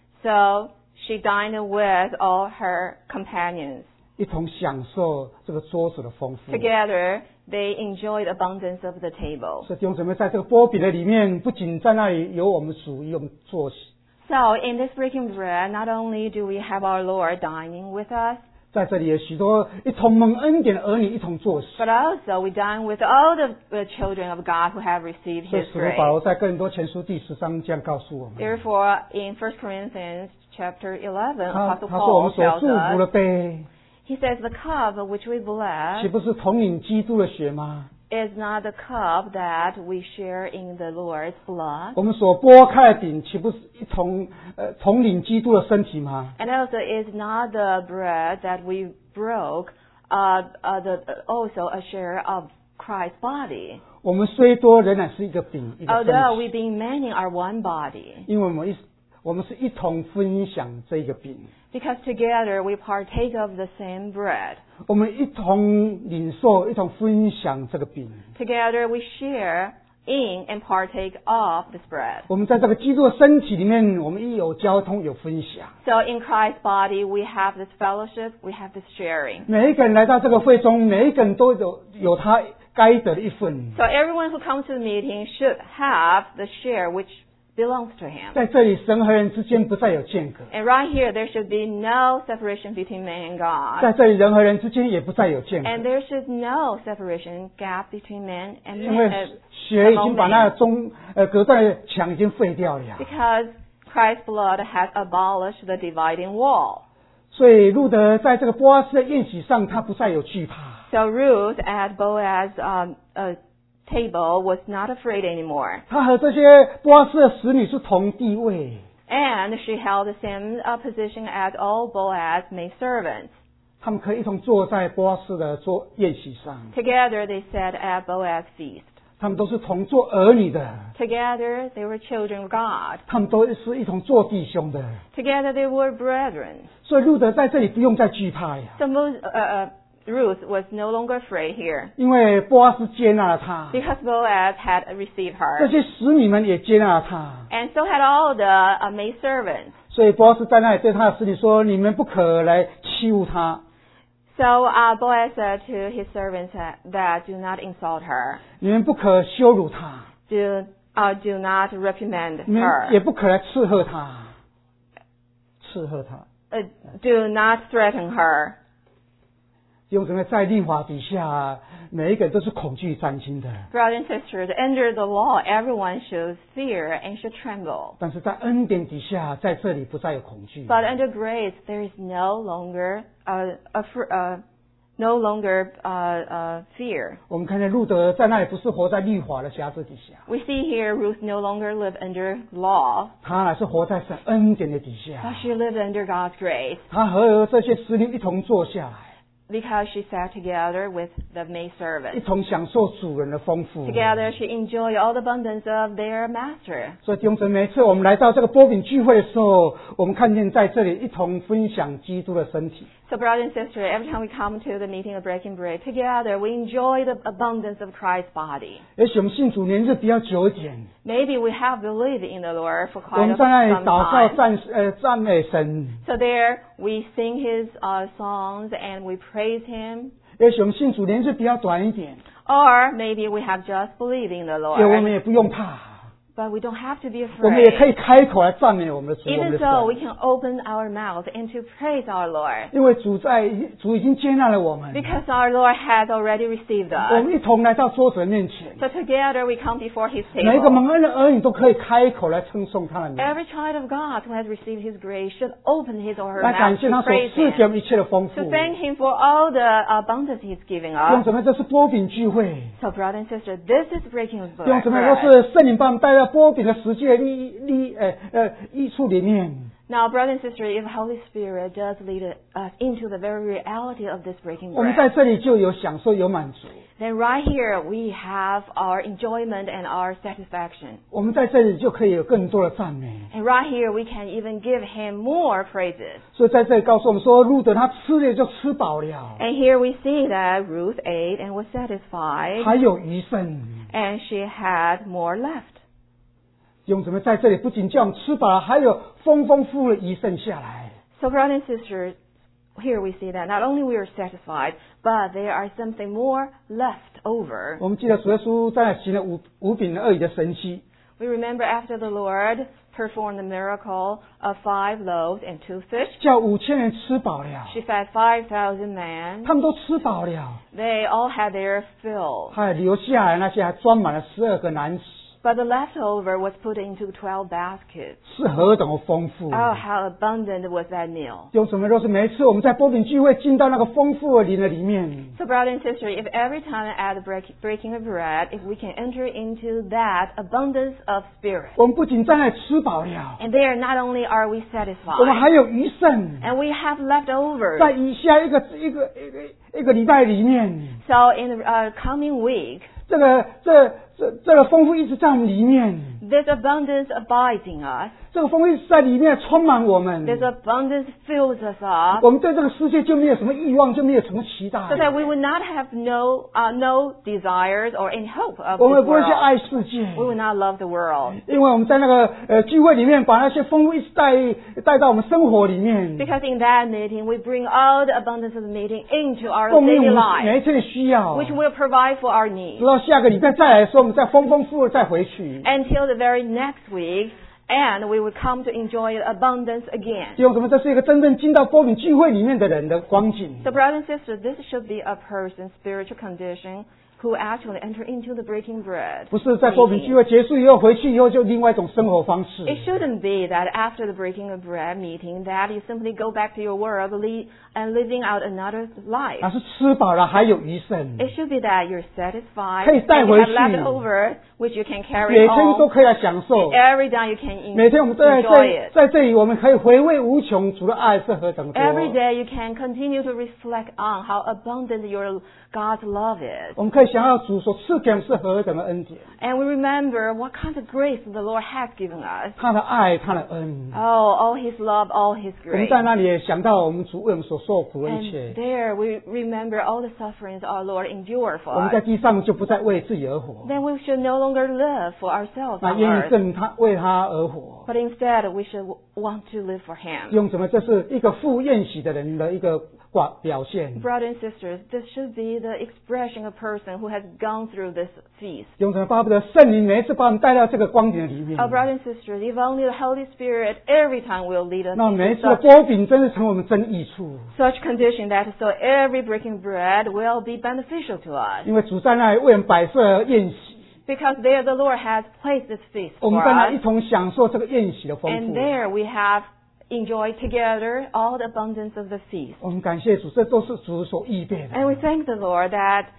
So she dined with all her companions. 一同享受这个桌子的丰富。 Together, they enjoyed abundance of the table. 所以弟兄姊妹，在这个波饼的里面，不仅在那里有我们主与我们坐席， So in this breaking bread, not only do we have our Lord dining with us, 在这里有许多一同蒙恩典的儿女一同坐席。 but also we dine with all the children of God who have received 所以 His 使徒保罗 grace. 在哥林多前书第10章这样告诉我们， Therefore, in 1 Corinthians chapter 11, 他 Apostle 说我们 Paul 所 tells 祝福的 us, 杯， he says, the cup which we 岂 bless 不是同饮基督的血吗？ is not the cup that we share in the Lord's blood. 我们所剥开的饼，岂不是一同同领基督的身体吗？ And also is not the bread that we broke also a share of Christ's body. 我们虽多，仍然是一个饼，一个身 Although 体， we being many are one body. 因为我们是一同分享这个饼， Because together we partake of the same bread. 我们一同领受，一同分享这个饼。 Together we share in and partake of this bread. 我们在这个基督的身体里面，我们一有交通，有分享。 So in Christ's body we have this fellowship, we have this sharing. 每一个人来到这个会中，每一个人都有他该得的一份。 So everyone who comes to the meeting should have the share which belongs to him. 在这里，神和人之间不再有间隔； And right here there should be no separation between man and God. 在这里，人和人之间也不再有间 And 隔， there should no separation gap between man and 因为 man. 血已经把那隔断的墙已经废掉了。 Because Christ's blood has abolished the dividing wall. 所以路德在这个波阿斯的宴席上，他不再有惧怕。 So Ruth at Boaz's table was not afraid anymore. 他和这些波阿斯的使女是同地位， And she held the same position as all Boaz's maid servants. 他们可以一同坐在波阿斯的宴席上， Together they sat at Boaz's feast. 他们都是同做儿女的， Together they were children of God. 他们都是一同做弟兄的。 Together they were brethren. 所以路德在这里不用再惧怕呀， So Ruth was no longer afraid here 因为波阿斯接纳了他， because Boaz had received 这 her. 些使女们也接纳了他。 And so had all the maid servants. 所以波阿斯在那里对他的使女说：“你们不可来欺侮他， So Boaz said to his servants that do not insult her, 你们不可羞辱他， do not reprimand 你们也 her, 不可来斥喝他，斥喝他。” do not threaten her. 弟兄姊妹，在律法底下，每一个人都是恐惧战心的； Brothers and sisters, under the law, everyone should fear and should tremble. 但是在恩典底下，在这里不再有恐惧。 But under grace, there is no longer fear. 我们看见路德在那里不是活在律法的辖制底下， We see here Ruth no longer lived under law, 他乃是活在神恩典的底 but 下。 she lived under God's grace. 他和这些使女一同坐下来， because she sat together with the 一 maidservants. 同享受主人的丰富。 Together she enjoyed all the abundance of their master. 所以弟兄姊妹，每次我们来到这个波饼聚会的时候，我们看见在这里一同分享基督的身体。 So brother and sister, every time we come to the meeting of breaking bread, together we enjoy the abundance of Christ's body. 也许我们信主年日比较久一点， Maybe we have believed in the Lord for 我 quite 们在那里 some 祷告 time. 赞美神。 So there we sing His songs and we praise Him. 也许我们信主年日比较短一点， Or maybe we have just believed in the 因为我们 Lord. 也不用怕， But we don't have to be 我们也可 afraid. 以开口来赞美我们的主，我们 Even 的 so, we 神。 can open our mouth and to praise our Lord. 因为主已经接纳了我们， Because our Lord has already received 我 us. 们一同来到桌子的面前， So together we come before His 每一个 table. 蒙恩的儿女都可以开口来称颂他的名， Every child of God who has received His grace should open his or her 来 mouth 感谢 to 他所 praise 赐给我 Him. 们一切的丰富。 To thank Him for all the abundance He's giving 弟兄 us. 姊妹，这是波饼聚会。 So brother and sister, this is breaking of 弟兄姊妹，若 bread. 是圣灵把我们带到波饼的实际的益处里面， Now, brother and sister, if the Holy Spirit does lead us into the very reality of this breaking 我们在 bread, 这里就有享受，有满足。 then right here we have our enjoyment and our satisfaction. 我们在这里就可以有更多的赞美。 And right here we can even give Him more praises. 所以在这里告诉我们说，路德他吃了就吃饱了， And here we see that Ruth ate and was satisfied, 还有余剩。 and she had more left. 弟兄姊妹，在这里不仅叫我们吃饱了，还有丰丰富富的余剩下来。 So, brothers and sisters, here we see that not only we are satisfied, but there are something more left over. 我们记得主耶稣在那行了五饼二鱼的神迹， We remember after the Lord performed the miracle of 5 loaves and 2 fish, 叫5000人吃饱了， she fed 5,000 men. 他们都吃饱了， They all had their fill. 还留下来那些还装满了12个篮子， But the leftover was put into 12 baskets. 是何等的丰富！ Oh, how abundant was that meal. 弟兄姊妹，若是每一次我们在波饼聚会进到那个丰富的灵的里面， So, brother and sister, if every time at the breaking of bread, if we can enter into that abundance of spirit, 我们不仅在那里吃饱了， and there not only are we 我们 satisfied, 还有余剩， and we have leftovers. 在以下一个礼拜里面， So in the coming week, 这个丰富一直在我们里面， this abundance abides in us. 这个丰富一直在里面充满我们。 This abundance fills us up, 我们对这个世界就没有什么欲望，就没有什么期待。 so that we would not have no desires or any hope of 我 this 们不会去 world. 爱世界， We would not love the world. 因为我们在那个聚会里面，把那些丰富一直带到我们生活里面， Because in that meeting, we bring all the abundance of the meeting into our 供应 daily 我们 life, 每一次的需要。 which will provide for our needs. 直到下个礼拜再来的时候，我们再丰丰富富地再回去。 Until the very next week, and we would come to enjoy abundance again. 弟兄姊妹，这是一个真正进到波饼聚会里面的人的光景。 So, brothers and sisters, this should be a person's spiritual condition who actually enter into the breaking bread. 不是在波饼聚会结束以后回去以后就另外一种生活方式。 It shouldn't be that after the breaking of bread meeting that you simply go back to your world and living out another life. 而是吃饱了还有余剩， It should be that you're satisfied 可以 and 带 you 回 have 去 leftovers which you can carry 每天都 on. 可以来享受。 Every day you can 每天我们都在 enjoy it. 在这里，我们可以回味无穷主的爱是何等多。 Every day you can continue to reflect on how abundant your God's love is. 我们可以想到主所赐给我们是何等的恩典， And we remember what kind of grace the Lord has given us. 他的爱，他的恩。 Oh, all His love, all His 我们 grace. 在那里也想到我们主为我们所受苦的一 And 切。 there we remember all the sufferings our Lord endured for 我们在 us. 地上就不再为自己而活， Then we should no longer live for ourselves 那 on 愿意 earth, 更为他而活。 but instead we should want to live for Him. 用什么？这是一个赴宴喜的人的一个表现。 Brothers and sisters, this should be the expression of a person who has gone through this feast. 用什么？巴不得圣灵每一次把我们带到这个光景里面， Oh, brothers and sisters, if only the Holy Spirit every time will lead us 那每一 into 次的 such 波饼真是成为我们真益处。 such condition that so every breaking bread will be beneficial to us. 因为主在那里为我们摆设宴席， Because there the Lord has placed this feast 我 for 们在那 us. 一同享受这个宴席的丰 And 富。 there we have enjoyed together all the abundance of the feast. 我们感谢主，这都是主所预备的。 And we thank the Lord that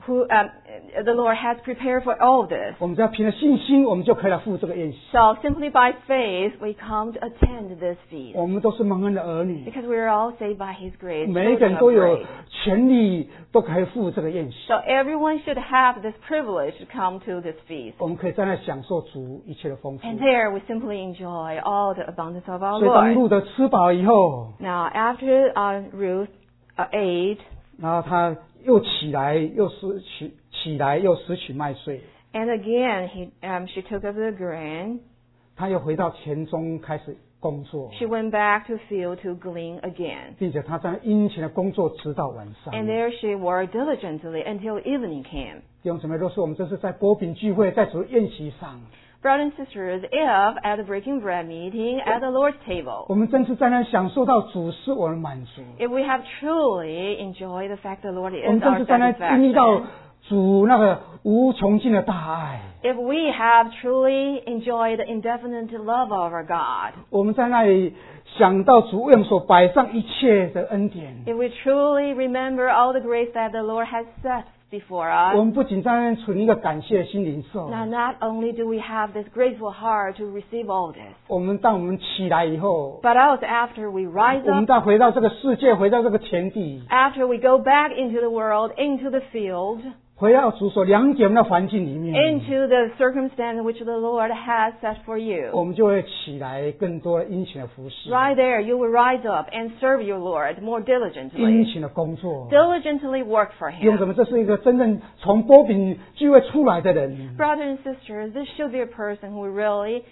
the Lord has prepared for all of this. 我们只要凭着信心，我们就可以来赴这个宴席。 So simply by faith, we come to attend this feast. 我们都是蒙恩的儿女， Because we are all saved by His grace. 每一个人 children 都 of 有 grace. 权利，都可以赴这个宴席。 So everyone should have this privilege to come to this feast. 我们可以在那享受主一切的丰富。 And there we simply enjoy all the abundance of our 所以当 Lord. 路德吃饱以后， Now, after Ruth ate, 然后他又起来，又拾取麦穗， and again she took up the grain, 他又回到田中开始工作， she went back to field to glean again. 并且他在殷勤的工作直到晚上。 And there she worked diligently until evening came. 弟兄姊妹，若是我们这是在擘饼聚会，在主的宴席上， Brothers and sisters, if at the breaking bread meeting at the Lord's table, 我们真是在那享受到主是我们满足， if we have truly enjoyed the fact the Lord 我们 is 真 our 是在那经历到 satisfaction, 主那个无穷尽的大爱， if we have truly enjoyed the indefinite love of our God, 我们在那里想到主为我们所摆上一切的恩典， if we truly remember all the grace that the Lord has set before 我 us, 们不仅在那里存一个感谢的心领受， now not only do we have this grateful heart to receive all this, 当我们起来以后， but also after we rise 我们 up, 再回到这个世界，回到这个田地， after we go back into the world, into the field, 回到主所量给我们的环境里面， into the circumstance which the Lord has set for you. 我们就会起来更多的殷勤的服侍， Right there, you will rise up and serve your Lord more 殷 diligently. 勤的工作。 Diligently work for 弟兄姊 Him. 妹，这是一个真正从波饼聚会出来的人， Brothers and sisters, this should be a person who really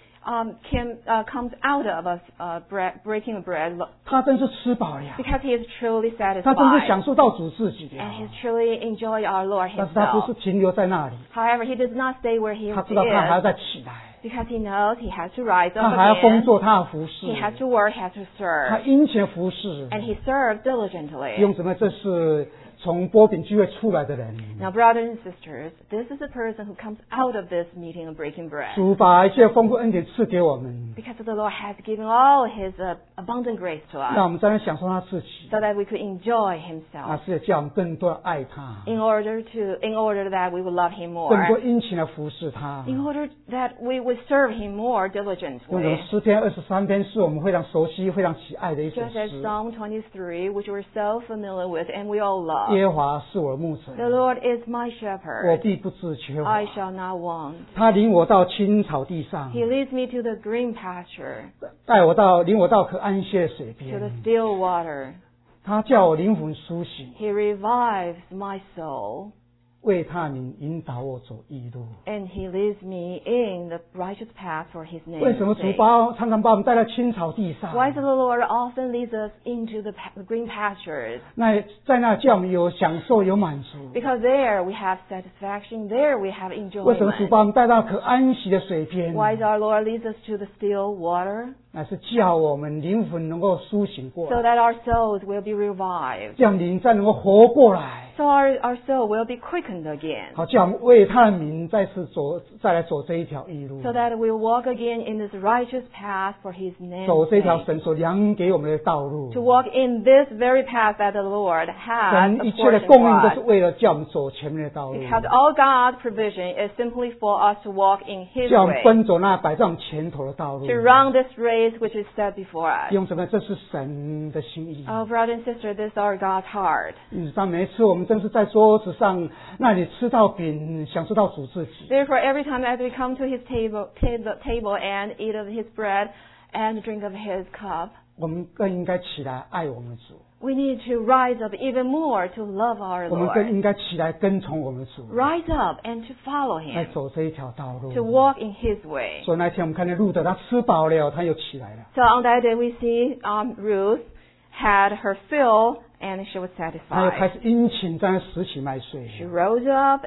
comes out of breaking bread 他真是吃饱了， because he is truly 他真是 satisfied 享受到主自己 and 了， he truly enjoy our Lord 但是他不 Himself. 是停留在那里， However, he does not stay where he 他知道他还要 is 再起来， because he knows he has to rise 他 up 还要工 again. 作，他要服侍， He has to work, he has to 他 serve, 殷勤的服侍。 and he serves 弟 diligently. 兄姊妹，这是从波饼聚会出来的人， Now, brothers and sisters, this is a person who comes out of this meeting of breaking bread 主把一切丰富恩典赐给我们， because the Lord has given all His abundant grace to 让 us 我们在那享受他自己， so that we could enjoy 啊， Himself 是叫我们更多的爱他， in order that we would love Him 更多 more, 殷勤的服侍他。 in order that we would serve Him more 用 diligently. 诗篇23篇是我们非常熟悉、非常喜爱的一首 Just as 诗。 Psalm 23, which we're so familiar with and we all love. 耶和华是我的牧者， The Lord is my 我 shepherd. 必不致缺乏。 I shall not want. 他领我到青草地上， He leads me to the green pasture, 领我到可安歇的水 to the 边。 still water. 他叫我灵魂苏醒， He revives my soul, 为他名引导我走义路。 and He leads me in the righteous path for His 为 name's 什么主 sake. 常常把我们带到青草地上？ Why does the Lord often leads us into the green pastures? 在那叫我们有享受、有满足。 Because there we have satisfaction, there we have 为什么主 enjoyment. 把我们带到可安息的水边？ Why does our Lord leads us to the still water? 乃是叫我们灵魂能够苏醒过 So 来， that our souls will be revived. 这样灵再能够活过来， So our soul will be quickened again. 好叫我们为他的名再来走这一条义路， So that we'll walk again in this righteous path for His 走 name's 这条 sake. 神所量给我们的道路。 To walk in this very path that the Lord has 神一切的 apportioned 供 for 应都 us. 是为了叫我们走前面的道路， Because all God's provision is simply for us to walk in His 叫我们 way. 奔走那摆在我们前头的道路。 To run this race which is set before us. 用什么？这是神的心意。 Oh, brother and sister, this is our God's heart. 当每一次我们正是在桌子上那里吃到饼，享受到主自己， Therefore, every time as we come to His table and eat of His bread and drink of His cup, 我们更应该起来爱我们的主， we need to rise up even more to love our 我们更 Lord. 应该起来跟从我们的主， Rise up and to follow 来 Him, 走这一条道路。 to walk in His way. 所以那天我们看见路德，他吃饱了，他又起来了。 So on that day, we see Ruth had her fill and she was 他又开 satisfied. 始殷勤在那拾起麦穗。 She rose up.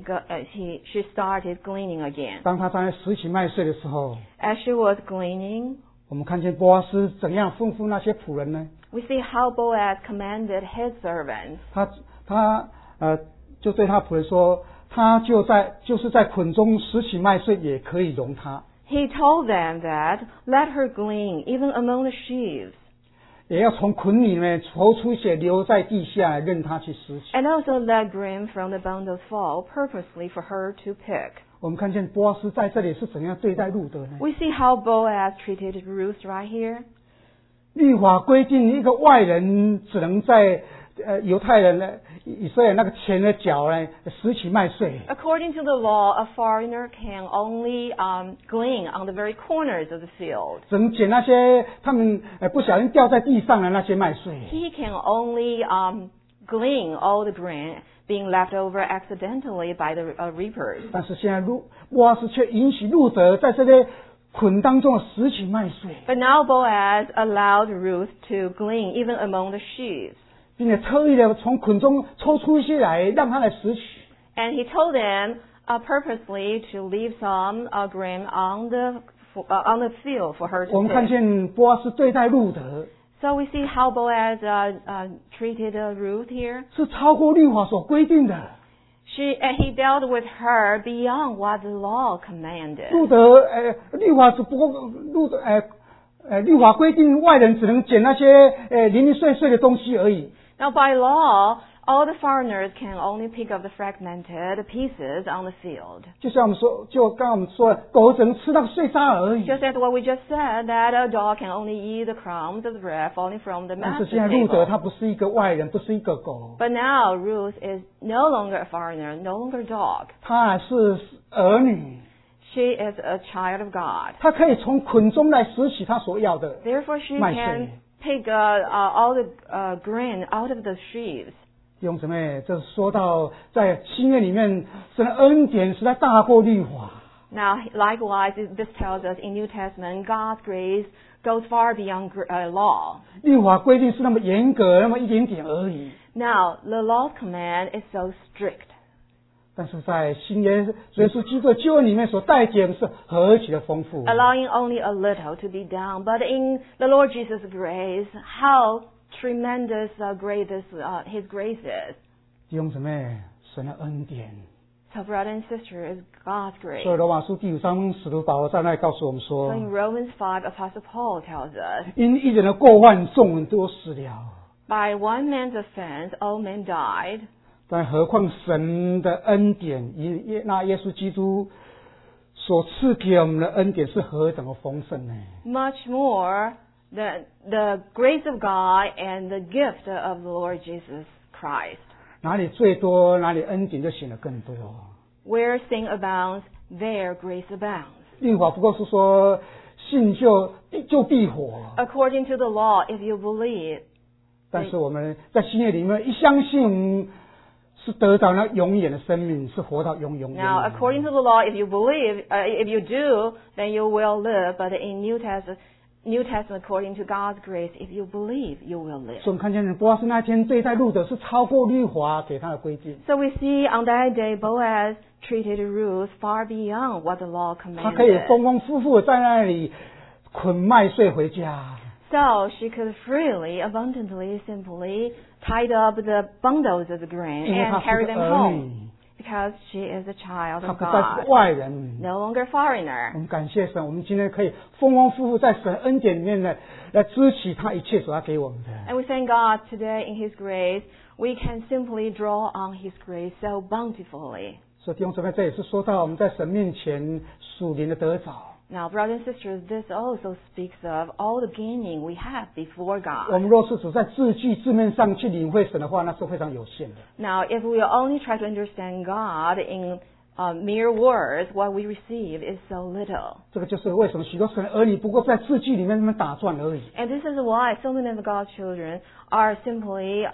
She started gleaning again. 当他在那拾起麦穗的时候， As she was gleaning, 我们看见波阿斯怎样吩咐那些仆人呢？ we see how Boaz commanded his servants. 他就对他仆人说，他就是在捆中拾起麦穗也可以容他。 He told them that let her glean even among the sheaves. 也要从捆里面抽出血流在地下，任他去拾取。 And also let grain from the bundles fall purposely for her to pick. 我们看见波阿斯在这里是怎样对待路德呢？ We see how Boaz treated Ruth right here. 律法规定一个外人只能在犹太人呢以色列那个田的角呢拾取麦穗。 According to the law, a foreigner can only glean on the very corners of the field. 只能捡那些他们不小心掉在地上的那些麦穗。 He can only glean all the grain being left over accidentally by the reapers. 但是现在波阿斯却允许路德在这些捆当中拾取麦穗， But now Boaz allowed Ruth to glean even among the sheaves. 并且特意的从捆中抽出一些来让他来拾取。 And he told them purposely to leave some grain on the field for her 我 to 们看 pick. 见波阿斯对待路德 So we see how Boaz treated Ruth here. 是超过律法所规定的。 He dealt with her beyond what the law commanded. 路德律法只不过律法规定外人只能捡那些零零碎碎的东西而已。 Now by law, all the foreigners can only pick up the fragmented pieces on the field. 就像我们说，就刚刚我们说，狗只能吃到碎沙而已。 Just as what we just said, that a dog can only eat the crumbs of bread falling from the 但是 master's 现在路德 table. 他不是一个外人，不是一个狗， But now Ruth is no longer a foreigner, no longer a dog. 他还是儿女， She is a child of God. 他可以从捆中来拾取他所要的。 Therefore, she 麦穗。 can pick all the grain out of the sheaves. 弟兄姊妹，这说到在新约里面，神的恩典实在大过律法。 Now, likewise, this tells us in New Testament, God's grace goes far beyond law. 律法规定是那么严格，那么一点点而已。 Now, the law's command is so strict. 但是在新约耶稣基督的救恩里面所带给我们是何其的丰富。 Allowing only a little to be done, but in the Lord Jesus' grace, how tremendous great His grace is. 弟兄姊妹，神的恩典。 So, brother and sister, is God's grace. 所以罗马书第5章使徒保罗在那里告诉我们 So 说， in Romans 5, Apostle Paul tells us, 因一人的过犯，众人都死了。 by one man's offense, all men died. 但何况神的恩典，那耶稣基督所赐给我们的恩典是何等的丰盛呢？ Much more, the grace of God and the gift of the Lord Jesus Christ. 哪里最多，哪里恩典就显得更多。 Where sin abounds, there grace abounds. 律法不过是说信就必活， According to the law, if you believe, 但是我们在新约里面一相信，是得到那永远的生命，是活到永远。 now according to the law, if you believe, if you do, then you will live. But in New Testament, according to God's grace, if you believe, you will live. 所以我们看见波阿斯那天对待路德是超过律法给他的规定， So we see on that day, Boaz treated Ruth far beyond what the law 他可以 commanded. 丰丰富富的在那里捆麦穗回家。 So she could freely, abundantly, simply tie up the bundles of the grain 因为 and 他 carry 是个 them 儿 home 女， because she is a child 他 of 不再是 God, 个外人。 no longer 我 foreigner. 们感谢神，我们今天可以丰丰富富在神恩典里面呢，来支取他一切所要给我们的。 And we thank God today in His grace, we can simply draw on His grace so bountifully. 所以弟兄姊妹，这也是说到我们在神面前属灵的得着。 Now, brothers and sisters, this also speaks of all the gaining we have before 我 God. 们若是只在字句字面上去领会神的话，那是非常有限的。 Now, if we only try to understand God in mere words, what we receive is so little. 这个就是为什么许多神的儿女不过在字句里面那么打转而已。 And this is why so many of God's children are simply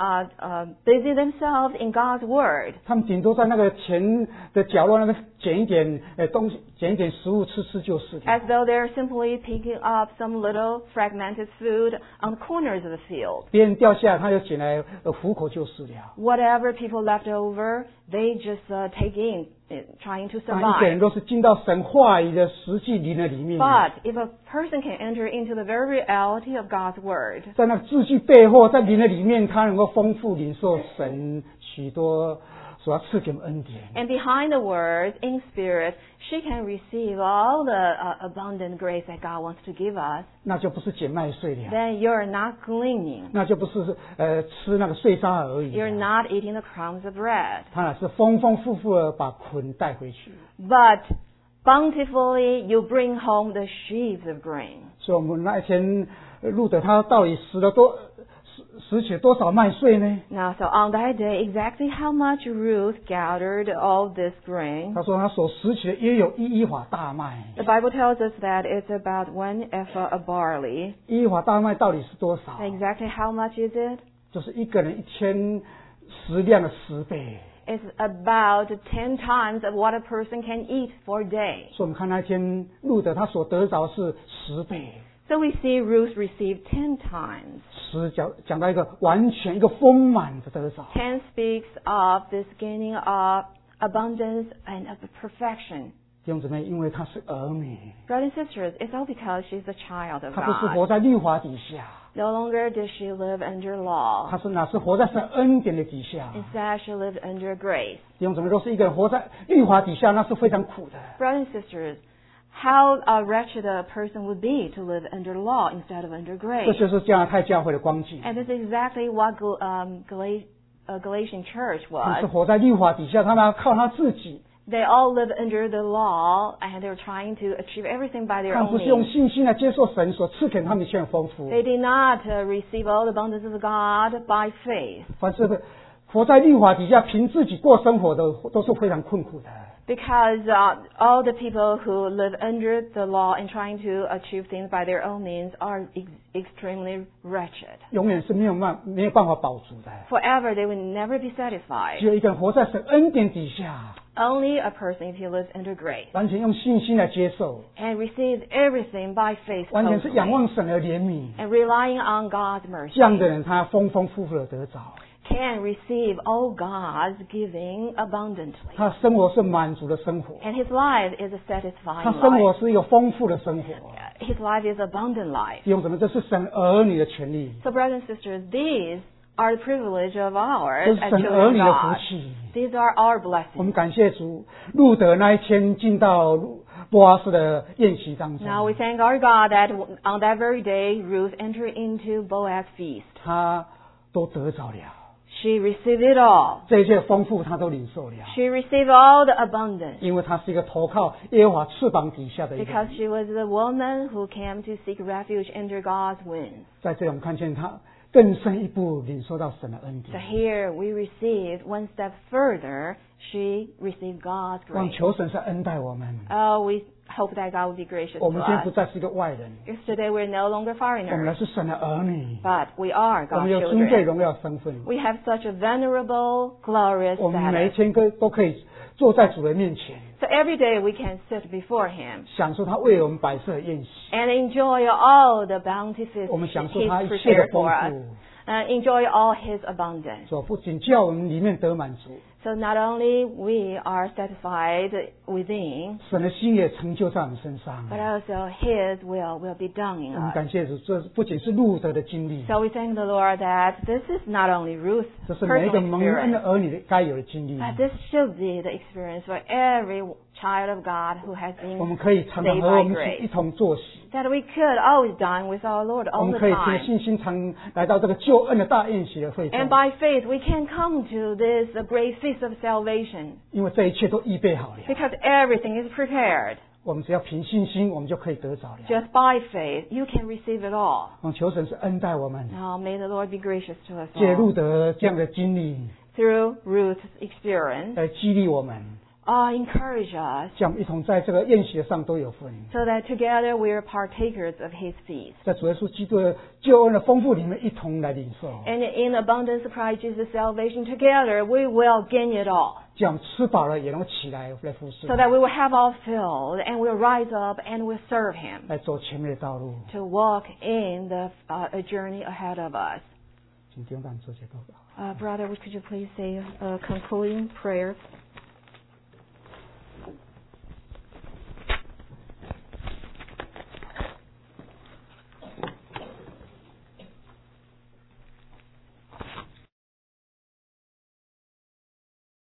busy themselves in God's Word. 他们顶多在那个田的角落那个捡一点东西，捡一点食物吃就是了。 As though they're simply picking up some little fragmented food on the corners of the field. 别人掉下来，他就捡来糊口就是了。 Whatever people left over, they just take in, trying to 当一个人 survive. 若是进到神话语的实际灵的里面， But if a person can enter into the very reality of God's Word, 在那个字句背后，在灵的里面，他能够丰富领受神许多主要赐给我们恩典。 And behind the words, in spirit, she can receive all the abundant grace that God wants to give us. 那就不是捡麦穗粮， Then you're not gleaning. 那就不是吃那个碎渣而已。 You're not eating the crumbs of bread. 他乃是丰丰富富的把捆带回去。 But bountifully you bring home the sheaves of grain. 所以我们那一天路德他到底拾起多少麦穗呢？ Now, so on that day, exactly how much Ruth gathered all this grain? 他说他所拾起的约有1伊法大麦。 The Bible tells us that it's about 1 ephah of barley. 1伊法大麦到底是多少？ Exactly how much is it? 就是一个人1天食量的10倍。 It's about 10 times of what a person can eat for a day. 所以我们看那天路德他所得着是10倍。 So we see Ruth receive 10 times. 10讲到一个完全一个丰满的得着。 10 speaks of this gaining of abundance and of perfection. 弟兄姊妹，因为她是儿女， Brothers and sisters, it's all because she's a child of 她不是 God. 活在律法底下， No longer does she live under law. 她哪是活在神恩典的底下。 Instead, she lived under grace. 弟兄姊妹，若是一个人活在律法底下，那是非常苦的。 Brothers and sisters, how wretched a person would be to live under law instead of under 这 grace. 就是加拉太教会的光景。 And this is exactly what Galatian church 他是 was. 活在律法底下，他们要靠他自己， They all live under the law, and they were trying to achieve everything by their 他 own 们不是用 means. 信心来接受神所赐给他们一切的丰富。 They did not receive all the abundance of God by faith. 凡是活在律法底下，凭自己过生活的，都是非常困苦的。 Because all the people who live under the law and trying to achieve things by their own means are extremely wretched. 永远是没有办法饱足的。 Forever they will never be satisfied. 只有一个人活在神恩典底下， Only a person if he lives under grace 完全用信心来接受， and receives everything by faith 完全是 totally, 仰望神的怜悯， and relying on God's mercy 这样的人他丰丰富富的得着， can receive all God's giving abundantly. 他生活是满足的生活， And his life is a satisfying 他生活 life. 是一个丰富的生活。 His life is abundant life. 弟兄姊妹，这是神儿女的权利， So brothers and sisters, these are the privilege of 这 ours 是 as 神 children 儿 of 女的福 God. 气。 These are our 我们 blessings. 感谢主，路德那一天进到波阿斯的宴席当中， Now we thank our God that on that very day, Ruth entered into Boaz's feast. 他都得着了， She received it all. 这一切丰富他都领受了， She received all the abundance 因为他是一个投靠耶和华翅膀底下的一个 because 人。 she was the woman who came to seek refuge under God's wings. 在这里我们看见他更深一步领受到神的恩 So 典， here we receive one step further. She received God's 望 grace. 求神是恩待我们。 Oh, we hope that God will be gracious 我 to 们今天不 us. 再是一个外人， Because today we're no longer 我们乃 foreigners, 是神的儿女， but we are 我 God's 们有尊贵 children. 荣耀身份， We have such a venerable, glorious 我们每一 status. 天都可以坐在主的面前， So every day we can sit before Him 享受他为我们摆设的宴席， and enjoy all the bounties 我们享受 He's 他一切的 prepared 丰 for us. 富。 And enjoy all His abundance. 所以不仅叫我们里面得满足， So not only we are satisfied within, 神的心也成就在我们身上。 but also His will be done in 我们 us. 感谢主，这不仅是路德的经历， So we thank the Lord that this is not only Ruth's 这是每一个 personal 蒙恩的 experience, 儿女的该有的经历。 but this should be the experience for every child of God who has 我 been 们可以常常 saved 和我 by 们一起一 grace. 同坐席， That we could always dine with our Lord 我 all 们 the 可以凭 time. 信心常来到这个救恩的大宴席的会 And 中， by faith we can come to this great feast of salvation 因为这一切都预备好了。 because everything is prepared. 我们只要凭信心，我们就可以得着了。 Just by faith, you can receive it all. 望求神是恩待我们， Now may the Lord be gracious to us 借路 all. 德这样的经历 Through Ruth's experience, 来激励我们， encourage us 这样一同在这个宴席上都有份。 so that together we are partakers of His feast. 在主耶稣基督的救恩的丰富里面，一同来领受， And in abundance of Christ Jesus' salvation together, we will gain it all. 这样吃饱了也能起来来服侍 So，that we will have all filled and we'll rise up and we'll serve Him 来走前面的道路。 to walk in the a journey ahead of us. 请弟兄们做些祷告。 Brother, could you please say a concluding prayer?